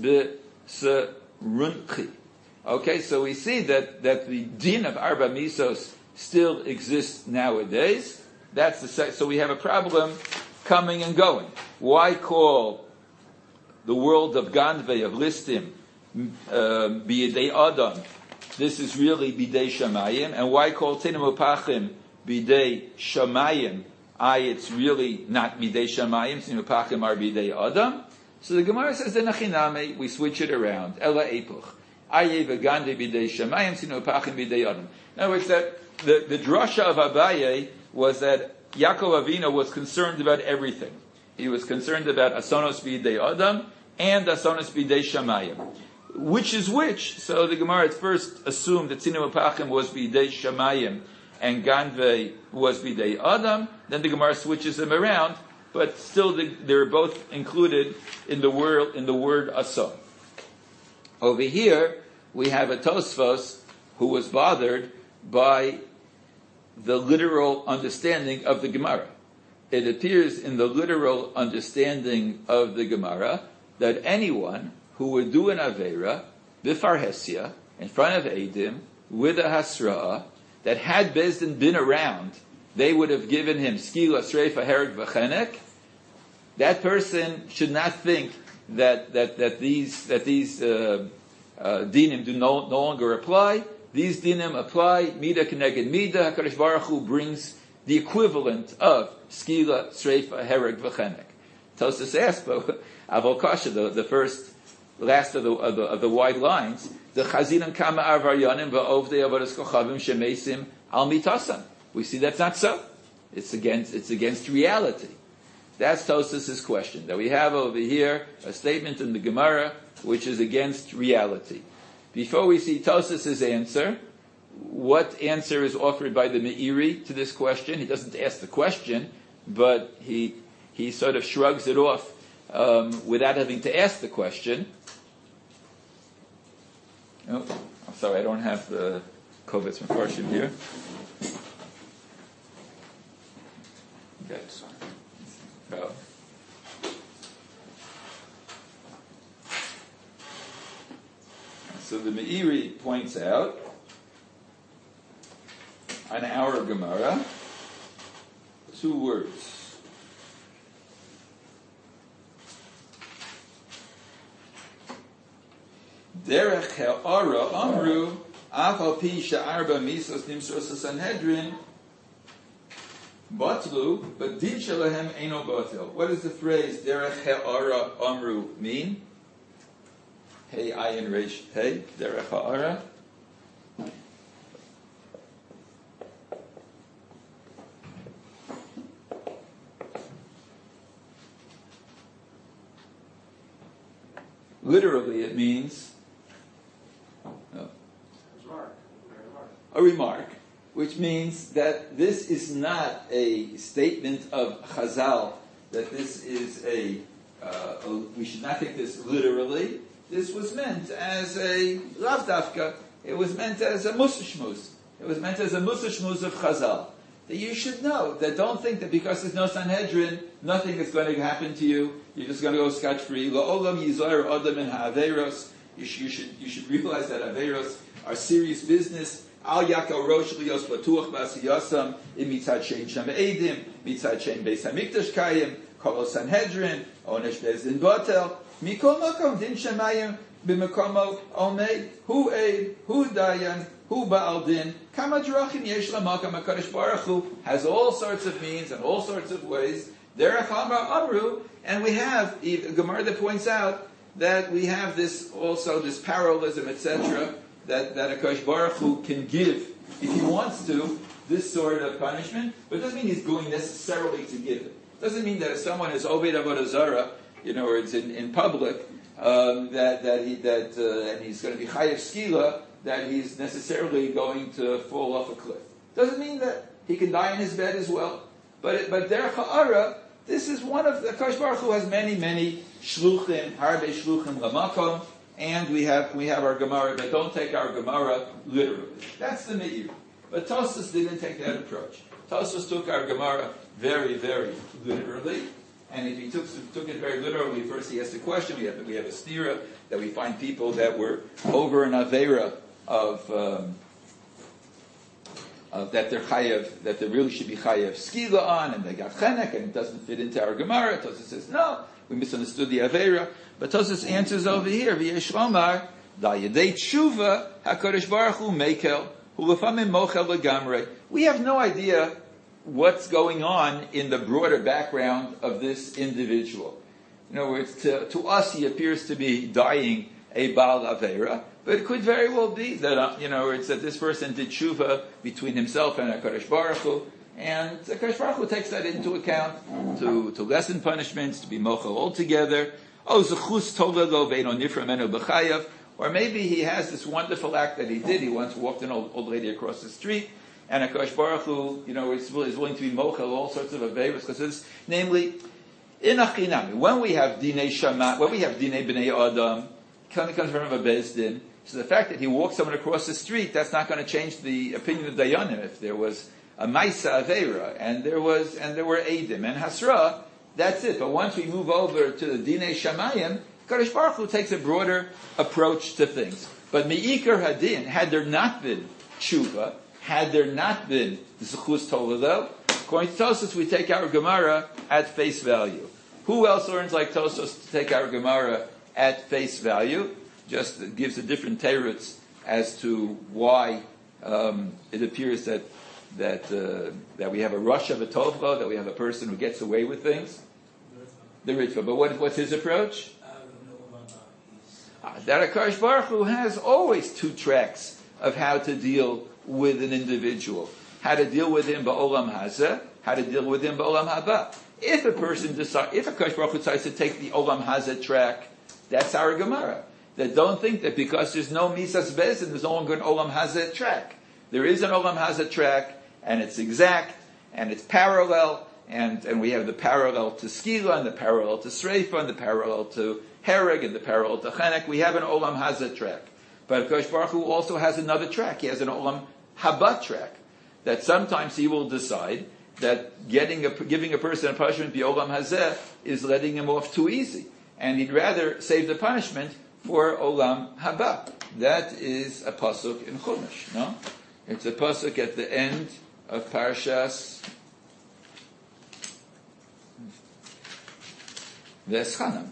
Speaker 1: B'Serunchi. Okay, so we see that, that the din of Arba Misos still exists nowadays. That's the se- so we have a problem coming and going. Why call the world of Ganve, of Listim, uh, B'Yedei Adam? This is really B'Dei Shamayim. And why call Tsinim Upachim B'Dei Shamayim? I, it's really not Bidei Shamayim, Tsinim Upachim are Bidei Adam. So the Gemara says, the Nachiname, we switch it around. Ela Epuch. Aye v'gande Bidei Shamayim, Tsinim Upachim Bidei Adam. In other words, that the, the drasha of Abaye was that Yaakov Avinu was concerned about everything. He was concerned about Asonos Bidei Adam and Asonos Bidei Shamayim. Which is which? So the Gemara at first assumed that Tsinim Upachim was Bidei Shamayim and Ganve was Bidei Adam. Then the Gemara switches them around, but still the, they're both included in the word in the word Ason. Over here we have a Tosfos who was bothered by the literal understanding of the Gemara. It appears in the literal understanding of the Gemara that anyone who would do an Aveira b'farhesia in front of Eidim with a Hasra'ah, that had Bezdin been around, they would have given him skila, sreifa, hereg, v'chenek. That person should not think that that that these that these uh, uh, dinim do no, no longer apply. These dinim apply. Mida keneged mida. HaKadosh Baruch Hu brings the equivalent of skila, sreifa, hereg, v'chenek. Tosfos asks, but Avol Kasha, the, the first, last of the of the, of the wide lines, the chazinim kama arvaryanim va'ovdei avodas kochavim shemesim al mitasan. We see that's not so. It's against it's against reality. That's Tosfos' question. That we have over here a statement in the Gemara which is against reality. Before we see Tosfos' answer, what answer is offered by the Meiri to this question? He doesn't ask the question, but he he sort of shrugs it off um, without having to ask the question. Oh, I'm sorry, I don't have the Kovetz Mefarshim here. Okay. Oh. So the Meiri points out on our Gemara two words. Derech ha'ara amru af al pi she'arba misos nimsos Sanhedrin batlu, but din shalahem eino batil. What does the phrase derech ha'ara amru mean? Hey ayin reish hey derech ha'ara. Literally, it means oh, a remark, which means that this is not a statement of Chazal that this is a, uh, a, we should not take this literally. This was meant as a lav dafka. It was meant as a musa shmuz. It was meant as a musa shmuz of Chazal. That you should know, that don't think that because there's no Sanhedrin, nothing is going to happen to you. You're just going to go scot-free. La'olam yizoyer adam in ha'averos. You should, you should, you should realize that averos are serious business. Al yakal rosh liyos batuach b'asiyasam im mitzad shein shem edim, mitzad shein beis hamikdash kayim, kol Sanhedrin, onesh bezdin batel, mikol makom din shemayim b'mekomo omed, hu eid, hu dayan, hu ba'al din, kama drachim yesh lamakam HaKadosh Baruch Hu has all sorts of means and all sorts of ways. Derech Amar Amru, and we have a Gemara that points out that we have this also this parallelism, et cetera, that that HaKadosh Baruch Hu can give, if he wants to, this sort of punishment, but it doesn't mean he's going necessarily to give it. It doesn't mean that if someone is Oved Avodah Zarah, you know, or it's in, in public, um, that that he that uh, and he's going to be Chayev Skila, that he's necessarily going to fall off a cliff. Doesn't mean that he can die in his bed as well. But but Derech Ha'ara, this is one of the HaKadosh Baruch Hu has many many shluchim, harbe shluchim lamakom, and we have we have our Gemara, but don't take our Gemara literally. That's the meir. But Tosfos didn't take that approach. Tosfos took our Gemara very very literally, and if he took took it very literally, first he asked the question. We have we have a stira that we find people that were over an avera of. Um, Uh, that they're chayav, that they really should be chayav skila on, and they got chenek, and it doesn't fit into our Gemara. Tosfos says, no, we misunderstood the Avera. But Tosfos answers over here, v'yesh lomar, da yedei tshuva, HaKadosh Baruch Hu mekel, hu lefamim mochel legamrei. We have no idea what's going on in the broader background of this individual. In other words, to, to us he appears to be dying a Baal Avera, but it could very well be that, uh, you know, it's that this person did tshuva between himself and HaKadosh Baruch Hu, and HaKadosh Baruch Hu takes that into account to, to lessen punishments, to be mochel altogether. Oh, zechus tola lo ve'eno nifra menu b'chayav. Or maybe he has this wonderful act that he did. He once walked an old, old lady across the street, and HaKadosh Baruch Hu, you know, is, is willing to be mochel all sorts of averos, because it's, namely, in achinami, when we have dinei shama, when we have dinei b'nei adam, comes from a beis din. So the fact that he walked someone across the street, that's not going to change the opinion of Dayanim. If there was a Maisa Aveira, and there was, and there were Eidim and Hasra, that's it. But once we move over to the Dinei Shamayim, Kadosh Baruch Hu takes a broader approach to things. But Me'ikar Hadin, had there not been Tshuva, had there not been Zechus Toledo, according to Tosfos, we take our Gemara at face value. Who else learns like Tosfos to take our Gemara at face value? Just gives a different teretz as to why um, it appears that that uh, that we have a rush of a tovra, that we have a person who gets away with things. The Ritva. But what, what's his approach? Uh, that HaKadosh Baruch Hu has always two tracks of how to deal with an individual. How to deal with him ba'olam hazeh, how to deal with him ba'olam haba. If a person decides, if HaKadosh Baruch Hu decides to take the olam hazeh track, that's our Gemara. That don't think that because there's no Misas Bezin, there's no longer an Olam Hazeh track. There is an Olam Hazeh track, and it's exact, and it's parallel, and, and we have the parallel to Skila, and the parallel to Sreifa, and the parallel to Hereg, and the parallel to Chenek. We have an Olam Hazeh track. But HaKadosh Baruch Hu also has another track. He has an Olam Haba track. That sometimes he will decide that getting a, giving a person a punishment, the Olam Hazeh, is letting him off too easy. And he'd rather save the punishment for Olam Haba. That is a pasuk in Chumash, no? It's a pasuk at the end of Parashas V'eschanam.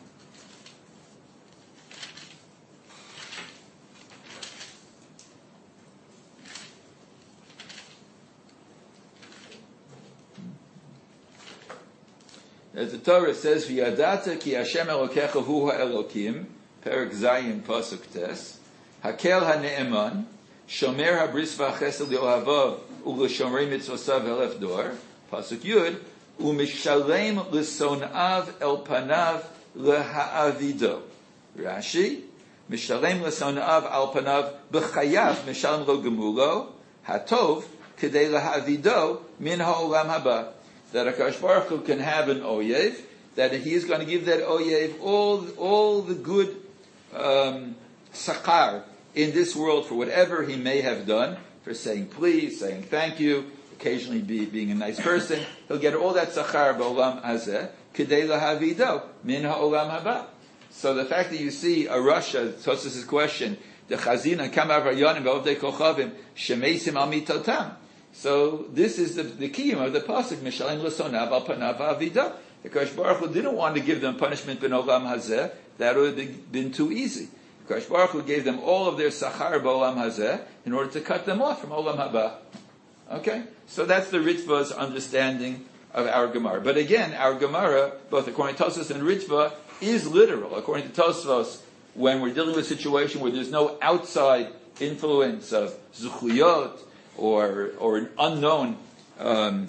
Speaker 1: As the Torah says, "V'yadata ki Hashem Elokecha hu ha'Elokim." Perek Zayin Pasuk Tes, Hakel HaNe'eman, Shomer HaBris VaChesed L'Ohavav U'L'Shomrei Mitzvosav Elef Dor, Pasuk Yud, U'Mishalem L'Sonav El Panav L'Ha'avido. Rashi, Mishalem L'Sonav Al Panav B'Chayav Mishalem Lo Gemulo, Hatov Kedei L'Ha'avido Min Ha'olam Haba. that HaKadosh Baruch Hu can have an oyev, that he is going to give that oyev all, all the good um, sakar in this world for whatever he may have done, for saying please, saying thank you, occasionally be, being a nice person. He'll get all that sakar ba'olam hazeh, k'dei lahavido, min ha'olam haba. So the fact that you see a Russia, Tosas' question, the chazina kam avrayonim v'ovdei kochavim, shemeisim al mitotam. So this is the, the key of the pasuk, Mishalim l'sonav al panav ha'avido. The Kodesh Baruch Hu didn't want to give them punishment ben olam hazeh. That would have been too easy. The Kodesh Baruch Hu gave them all of their sachar b'olam hazeh in order to cut them off from olam haba. Okay? So that's the Ritva's understanding of our Gemara. But again, our Gemara, both according to Tosfos and Ritva, is literal. According to Tosfos, when we're dealing with a situation where there's no outside influence of zuchuyot or or an unknown um,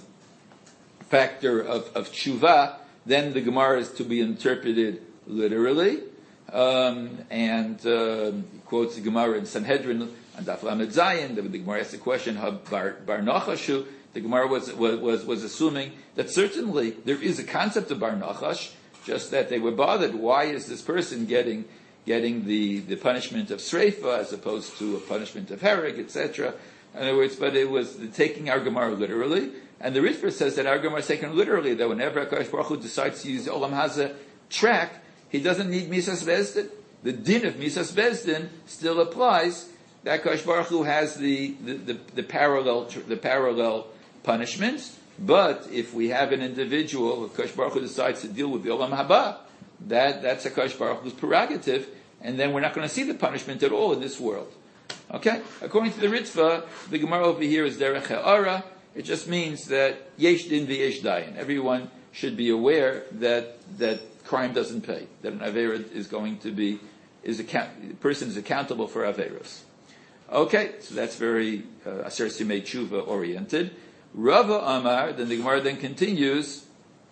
Speaker 1: factor of, of tshuva, then the Gemara is to be interpreted literally. Um, and uh, he quotes the Gemara in Sanhedrin on Daf Lamed Zayin. The, the Gemara asks the question, Bar, bar Nachashu. The Gemara was, was, was assuming that certainly there is a concept of Bar Nachash, just that they were bothered. Why is this person getting getting the, the punishment of Sreifa as opposed to a punishment of Hereg, et cetera? In other words, but it was taking our Gemara literally. And the Ritva says that our Gemara is taken literally, that whenever HaKadosh Baruch Hu decides to use the Olam Hazeh track, he doesn't need Misas Bezdin. The din of Misas Bezdin still applies. That HaKadosh Baruch Hu has the, the, the, the parallel the parallel punishments. But if we have an individual, HaKadosh Baruch Hu decides to deal with the Olam Haba, that, that's HaKadosh Baruch Hu's prerogative, and then we're not going to see the punishment at all in this world. Okay? According to the Ritva, the Gemara over here is Derech Ha'ara. It just means that Yesh Din v'Yesh Dayan. Everyone should be aware that that crime doesn't pay. That an Aveira is going to be, is account, the person is accountable for Averos. Okay, so that's very uh, Aser Simei Tshuva oriented. Rava Amar, then the Gemara then continues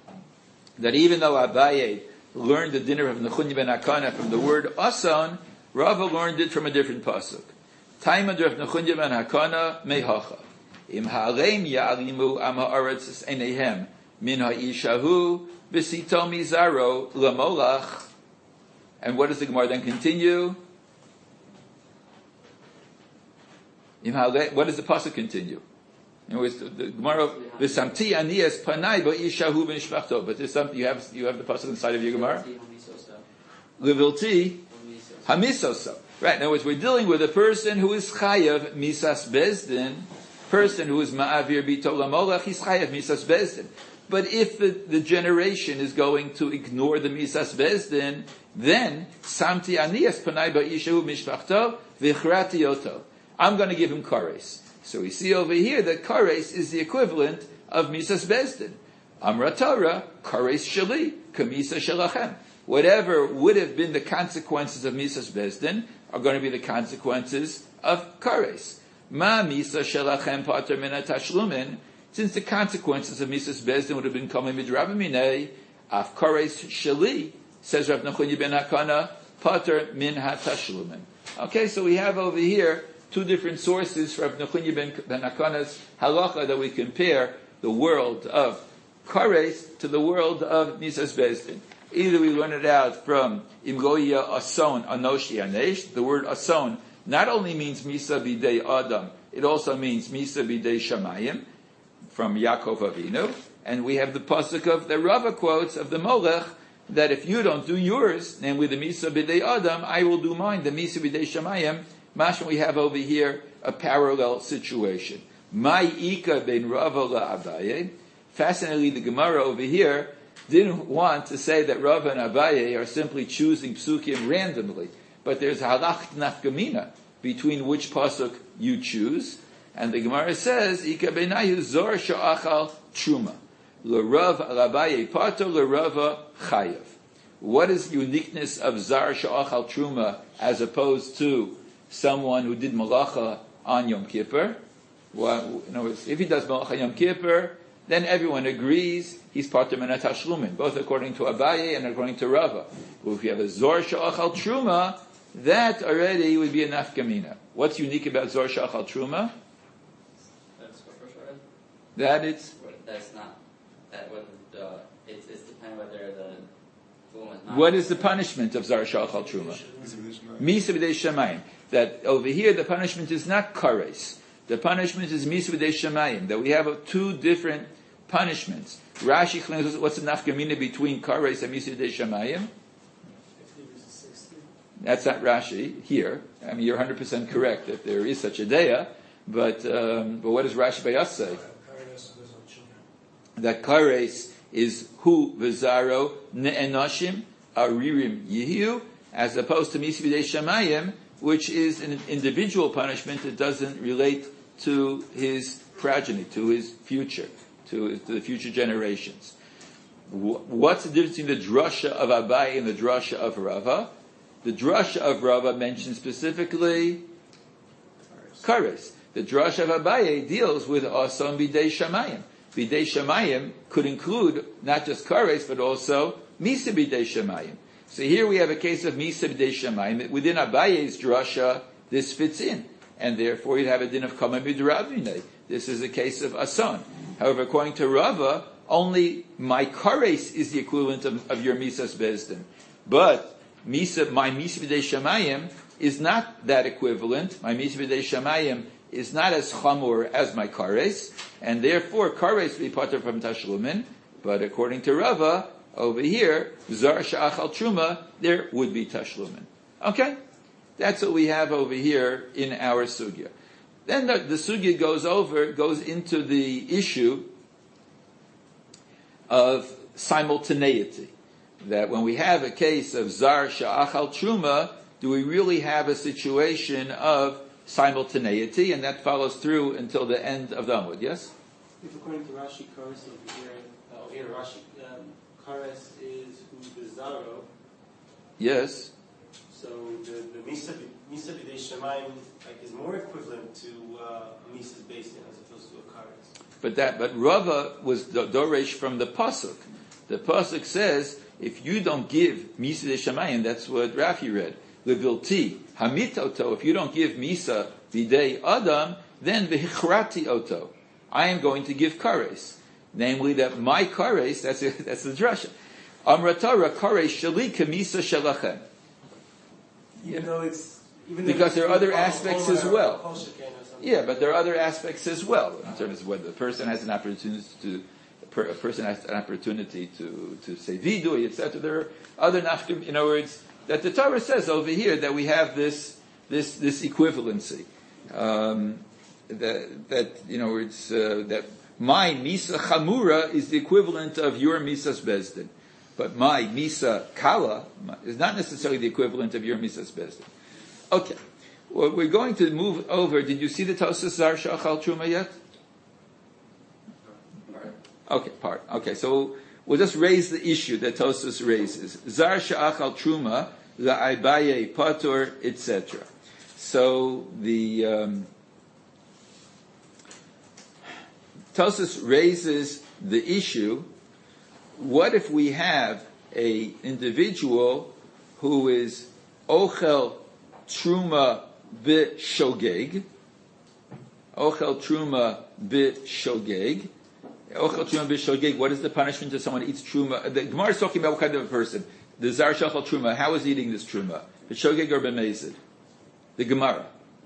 Speaker 1: that even though Abaye learned the dinner of Nechunya ben Akana from the word Asan, Rava learned it from a different pasuk. Taima of Nechunya ben Akana mehacha. Im ha'areim ya'alimu am ha'aretz enehem min ha'ishahu v'sito mizaro lamolach. And what does the Gemara then continue? Im ha'areim, what does the pasuk continue? In other words, the, the Gemara v'samti aniyas panai ba'ishahu v'nishmachto. But there's something you have. You have the pasuk inside of your Gemara. Levilti hamisosa. Right. In other words, we're dealing with a person who is chayav misas bezdin. Person who is ma'avir bito lamolach, he's chayav misas bezdin. But if the, the generation is going to ignore the misas bezdin, then samti aniyas panai ba'ishahu mishpachto v'chrati yoto. I'm going to give him kares. So we see over here that kares is the equivalent of misas bezdin. Amra Torah, kares sheli, kamisa shelachem. Whatever would have been the consequences of misas bezdin are going to be the consequences of kares. Ma misa shelachem pater min tashlumin. Since the consequences of misas bezdin would have been coming midrab minei, af kares sheli, says Rav Nechunya ben Hakana, pater min hatashlumin. Okay, so we have over here two different sources for Rav Nechunya ben Hakana's halacha that we compare the world of kares to the world of misas bezdin. Either we learn it out from imgoya ason anoshi anesh. The word ason not only means misa bidei adam, it also means misa bidei shamayim from Yaakov Avinu. And we have the pasuk of the Rava quotes of the Molech that if you don't do yours, namely the misa bidei adam, I will do mine, the misa bidei shamayim. Mashma, we have over here a parallel situation. My ika ben Rava la Abaye. Fascinatingly, the Gemara over here didn't want to say that Rava and Abaye are simply choosing psukim randomly, but there's halach nafkamina between which pasuk you choose, and the Gemara says ika benayu zor sha'achal truma l'Rav Abaye pato l'Rava chayav. What is the uniqueness of zar sha'achal truma as opposed to someone who did malacha on Yom Kippur? Well, in other words, if he does malacha Yom Kippur, then everyone agrees he's part of Menat Hashlumin, both according to Abaye and according to Rava. But if you have a Zor Sha'achal Truma, that already would be a nafkamina. What's unique about Zor Sha'achal Truma?
Speaker 3: That's what first read.
Speaker 1: That it's...
Speaker 3: That's not... that whether the, it's, it's depending whether the woman is not.
Speaker 1: What is the punishment of Zar Shachal Truma? Misa b'dei Shamayim. That over here the punishment is not kares. The punishment is Misa b'dei Shamayim. That we have two different punishments. Rashi explains what's the nafkamina between kares and Misa b'dei Shamayim. That's not Rashi here. I mean, you're one hundred percent correct if there is such a daya. But um, but what does Rashi Bayas say? That kares is hu v'zaro ne'enoshim aririm yihiu, as opposed to Misa b'dei Shamayim, which is an individual punishment that doesn't relate to his progeny, to his future, to, his, to the future generations. What's the difference between the drasha of Abaye and the drasha of Rava? The drasha of Rava mentions specifically kares. The drasha of Abaye deals with ason b'dei Shamayim. B'dei Shamayim could include not just kares, but also misa b'dei Shamayim. So here we have a case of misa b'dei Shamayim. Within Abaye's drasha, this fits in. And therefore you'd have a din of kama b'dravine. This is a case of ason. However, according to Rava, only my kares is the equivalent of, of your misas bezdin. But misa, my misa b'dei Shamayim is not that equivalent. My misa b'dei Shamayim is not as chamur as my kares, and therefore kares will be pater from tashlumin. But according to Rava, over here, zar sha'achal truma, there would be tashlumin. Okay? That's what we have over here in our sugya. Then the, the sugya goes over, goes into the issue of simultaneity. That when we have a case of zar sha'achal truma, do we really have a situation of simultaneity? And that follows through until the end of the Amud, yes?
Speaker 4: If according to Rashi, kares over here, uh, over here Rashi, um, kares is who the zaro.
Speaker 1: Yes.
Speaker 4: So the the misa misa b'dei Shamayim like is more equivalent to uh, a misa based in as opposed to a kares.
Speaker 1: But that but Rava was doresh from the pasuk. The pasuk says if you don't give misa b'dei Shamayim, that's what Rafi read. Levilti hamitoto. If you don't give misa b'dei Adam, then v'hichrati oto. I am going to give kares, namely that my kares. That's a, that's the drasha. Amratara kares shali kamisa shalachem.
Speaker 4: Even though it's even
Speaker 1: because there are other aspects as well. Yeah, but there are other aspects as well in terms of whether the person has an opportunity to a person has an opportunity to to say vidui, et cetera. There are other nafkim. In other words, that the Torah says over here that we have this this this equivalency. Um, that that you know it's uh, that my misa chamura is the equivalent of your misas bezdin. But my misa kala is not necessarily the equivalent of your misas bezdin. Okay, well, we're going to move over. Did you see the Tosas Zar Shachal Truma yet? Okay, part. Okay, so we'll just raise the issue that Tosas raises. Zar Shachal Truma, La'abaye Patur, et cetera. So the um, Tosas raises the issue. What if we have a individual who is ochel truma b'shogeg, ochel truma b'shogeg, ochel truma b'shogeg? What is the punishment if someone eats truma? The Gemara is talking about what kind of a person. The zar shachal truma. How is he eating this truma? B'shogeg or b'mezid? The Gemara.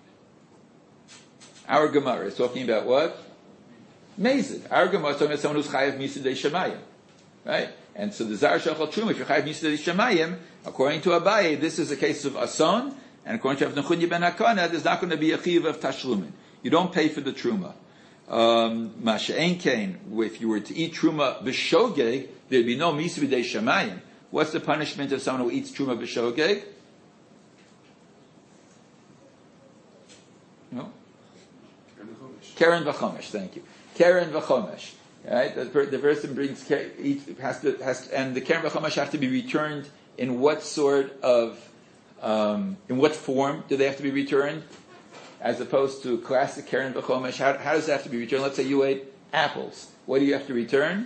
Speaker 1: Our Gemara is talking about what? Mezid. Our Gemara is talking about someone who's chayav misidei shemayim. Right? And so the Zar Shachal Truma, if you're Chayav Misidei Shamayim, according to Abaye, this is a case of Ason, and according to Rav Nechunya ben Hakana, there's not going to be a Chiv of Tashlumin. You don't pay for the Truma. Masha Ein Kain, if you were to eat Truma B'Shogeg, there'd be no Misidei Shamayim. What's the punishment of someone who eats Truma B'Shogeg? No? Keren V'Chomesh, thank you. Keren V'Chomesh. Right, the, the person brings has to has to, and the keren v'chomesh have to be returned in what sort of um, in what form do they have to be returned, as opposed to classic keren v'chomesh? How, how does that have to be returned? Let's say you ate apples. What do you have to return?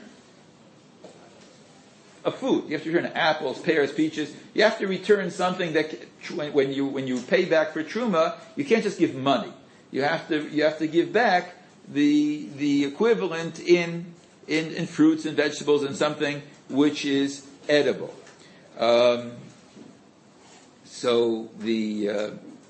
Speaker 1: A food. You have to return apples, pears, peaches. You have to return something that when you when you pay back for truma, you can't just give money. You have to you have to give back the the equivalent in in, in fruits and vegetables and something which is edible. Um, so the uh,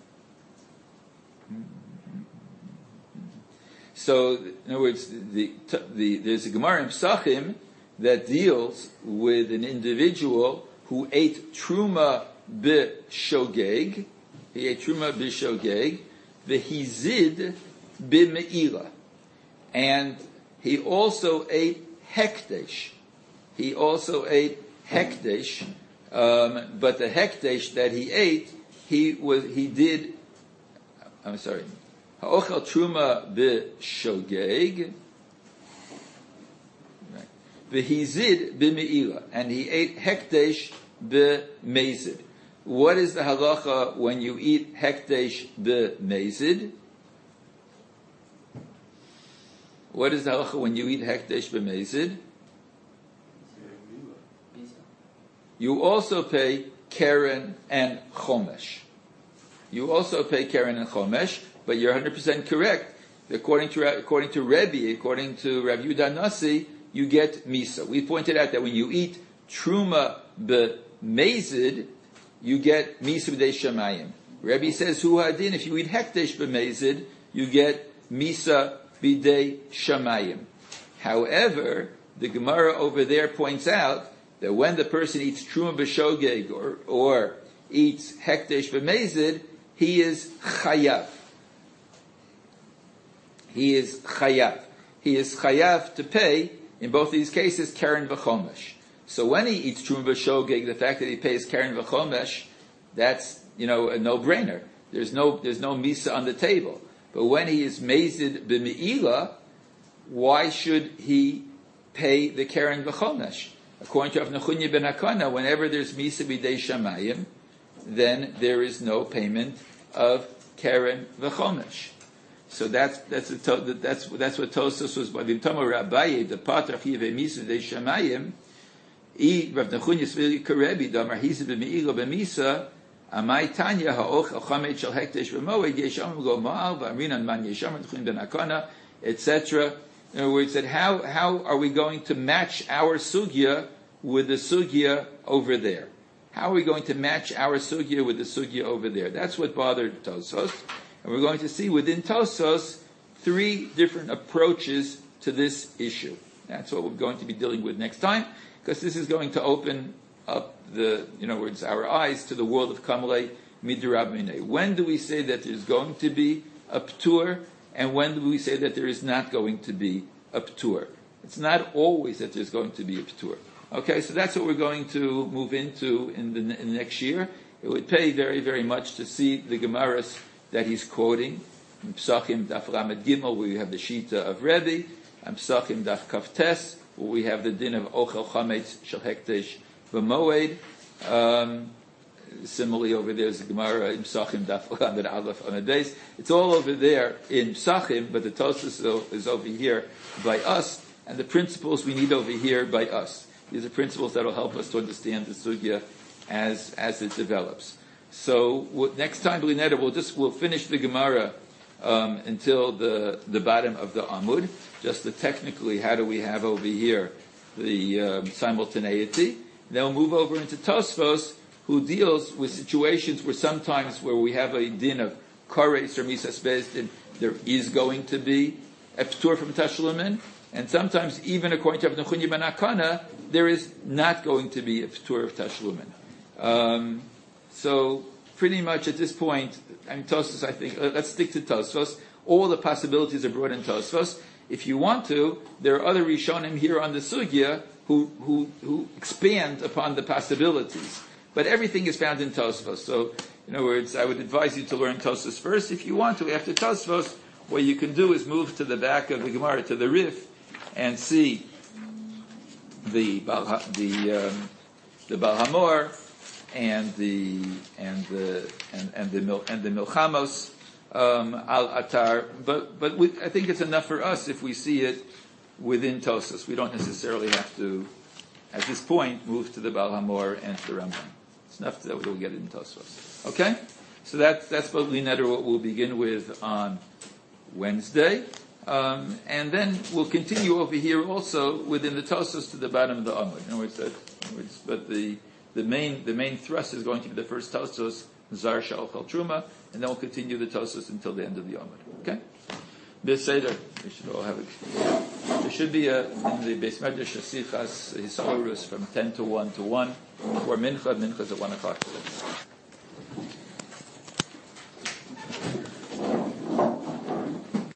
Speaker 1: so in other words, the, the, there's a Gemara in Psachim that deals with an individual who ate truma b'shogeg. He ate truma b'shogeg, v'hizid b'me'ila, and he also ate hekdesh. He also ate hekdesh, um, but the hekdesh that he ate, he was he did. I'm sorry. Ha'ochel truma b'shogeg, v'hizid b'me'ila, and he ate hekdesh b'mezid. What is the halacha when you eat hekdesh b'mezid? What is the halacha when you eat hekdesh b'mezid? You also pay keren and chomesh. You also pay keren and chomesh, but you're one hundred percent correct. According to according to Rebbe, according to Rav Yehuda Nasi, you get misa. We pointed out that when you eat truma b'mezid, you get misa b'dei shamayim. Rebbe says hu hadin. If you eat hekdesh b'mezid, you get misa b'dei shamayim. However, the Gemara over there points out that when the person eats truma b'shogeg or, or eats hekdesh b'mezid, he is chayav. He is chayav. He is chayav to pay, in both these cases, keren v'chomesh. So when he eats truma b'shogeg, the fact that he pays keren v'chomesh, that's, you know, a no-brainer. There's no, there's no misa on the table. But when he is mezid b'me'ila, why should he pay the keren v'chomesh? According to Rav Nechunya ben Hakana, whenever there's misa b'dei shamayim, then there is no payment of keren v'chomesh. So that's that's a, that's that's what Tosfos was by the Tomer Rabbaye, the pater chive misa b'dei shamayim. I Rav Nechunya svili karebi damar hisa b'meila b'misa amai tanya ha'och al-chamet shel hekdesh v'moed yesham go ma'al v'amrinan man yesham Nechunya ben Hakana, et cetera. In other words, that how, how are we going to match our sugya with the sugya over there? How are we going to match our sugya with the sugya over there? That's what bothered Tosfos. And we're going to see within Tosfos three different approaches to this issue. That's what we're going to be dealing with next time, because this is going to open up the, you know, words, our eyes to the world of Kamalei Midrab Minei. When do we say that there's going to be a p'tur? And when do we say that there is not going to be a p'tur? It's not always that there's going to be a p'tur. Okay, so that's what we're going to move into in the, in the next year. It would pay very, very much to see the Gemaras that he's quoting. In Psachim Daf Lamed Gimel, where we have the Shita of Rebbe, and Psachim Daf Kaftes, where we have the din of Ochel Chametz Shel Hekdesh V'Moed. Um, Similarly, over there is the Gemara in Psachim Daf Lamed Aleph Amud Beis. It's all over there in Psachim, but the Tosfos is over here by us, and the principles we need over here by us. These are principles that will help us to understand the sugya as as it develops. So we'll, next time, Blinetta, we'll just we'll finish the Gemara um, until the the bottom of the Amud. Just the technically, how do we have over here the um, simultaneity? Then we'll move over into Tosfos, who deals with situations where sometimes where we have a din of kares or misas bezdin, there is going to be a p'tur from tashlumin, and sometimes even according to Rav Nechunya ben Hakana, there is not going to be a p'tur of tashlumin. Um, so pretty much at this point, I mean, Tosfos, I think, let's stick to Tosfos. All the possibilities are brought in Tosfos. If you want to, there are other Rishonim here on the sugya who, who, who expand upon the possibilities. But everything is found in Tosfos. So, in other words, I would advise you to learn Tosfos first. If you want to, after Tosfos, what you can do is move to the back of the Gemara, to the Rif, and see the the um, the Bal Hamor and the and the and, and the and the Milchamos um, al Atar. But but we, I think it's enough for us if we see it within Tosfos. We don't necessarily have to, at this point, move to the Bal Hamor and to the Rambam. It's enough that we'll get it in Tosfos. Okay? So that's, that's what we'll begin with on Wednesday. Um, and then we'll continue over here also within the Tosfos to the bottom of the Amud. In other words, that, in other words, but the the main the main thrust is going to be the first Tosfos, Zar Shal Chal Truma, and then we'll continue the Tosfos until the end of the Amud. Okay. This Seder, we should all have it. There should be a, in the Beis Medrash Sichas Hisorus from ten to one to one, or Mincha, Mincha's at one o'clock today.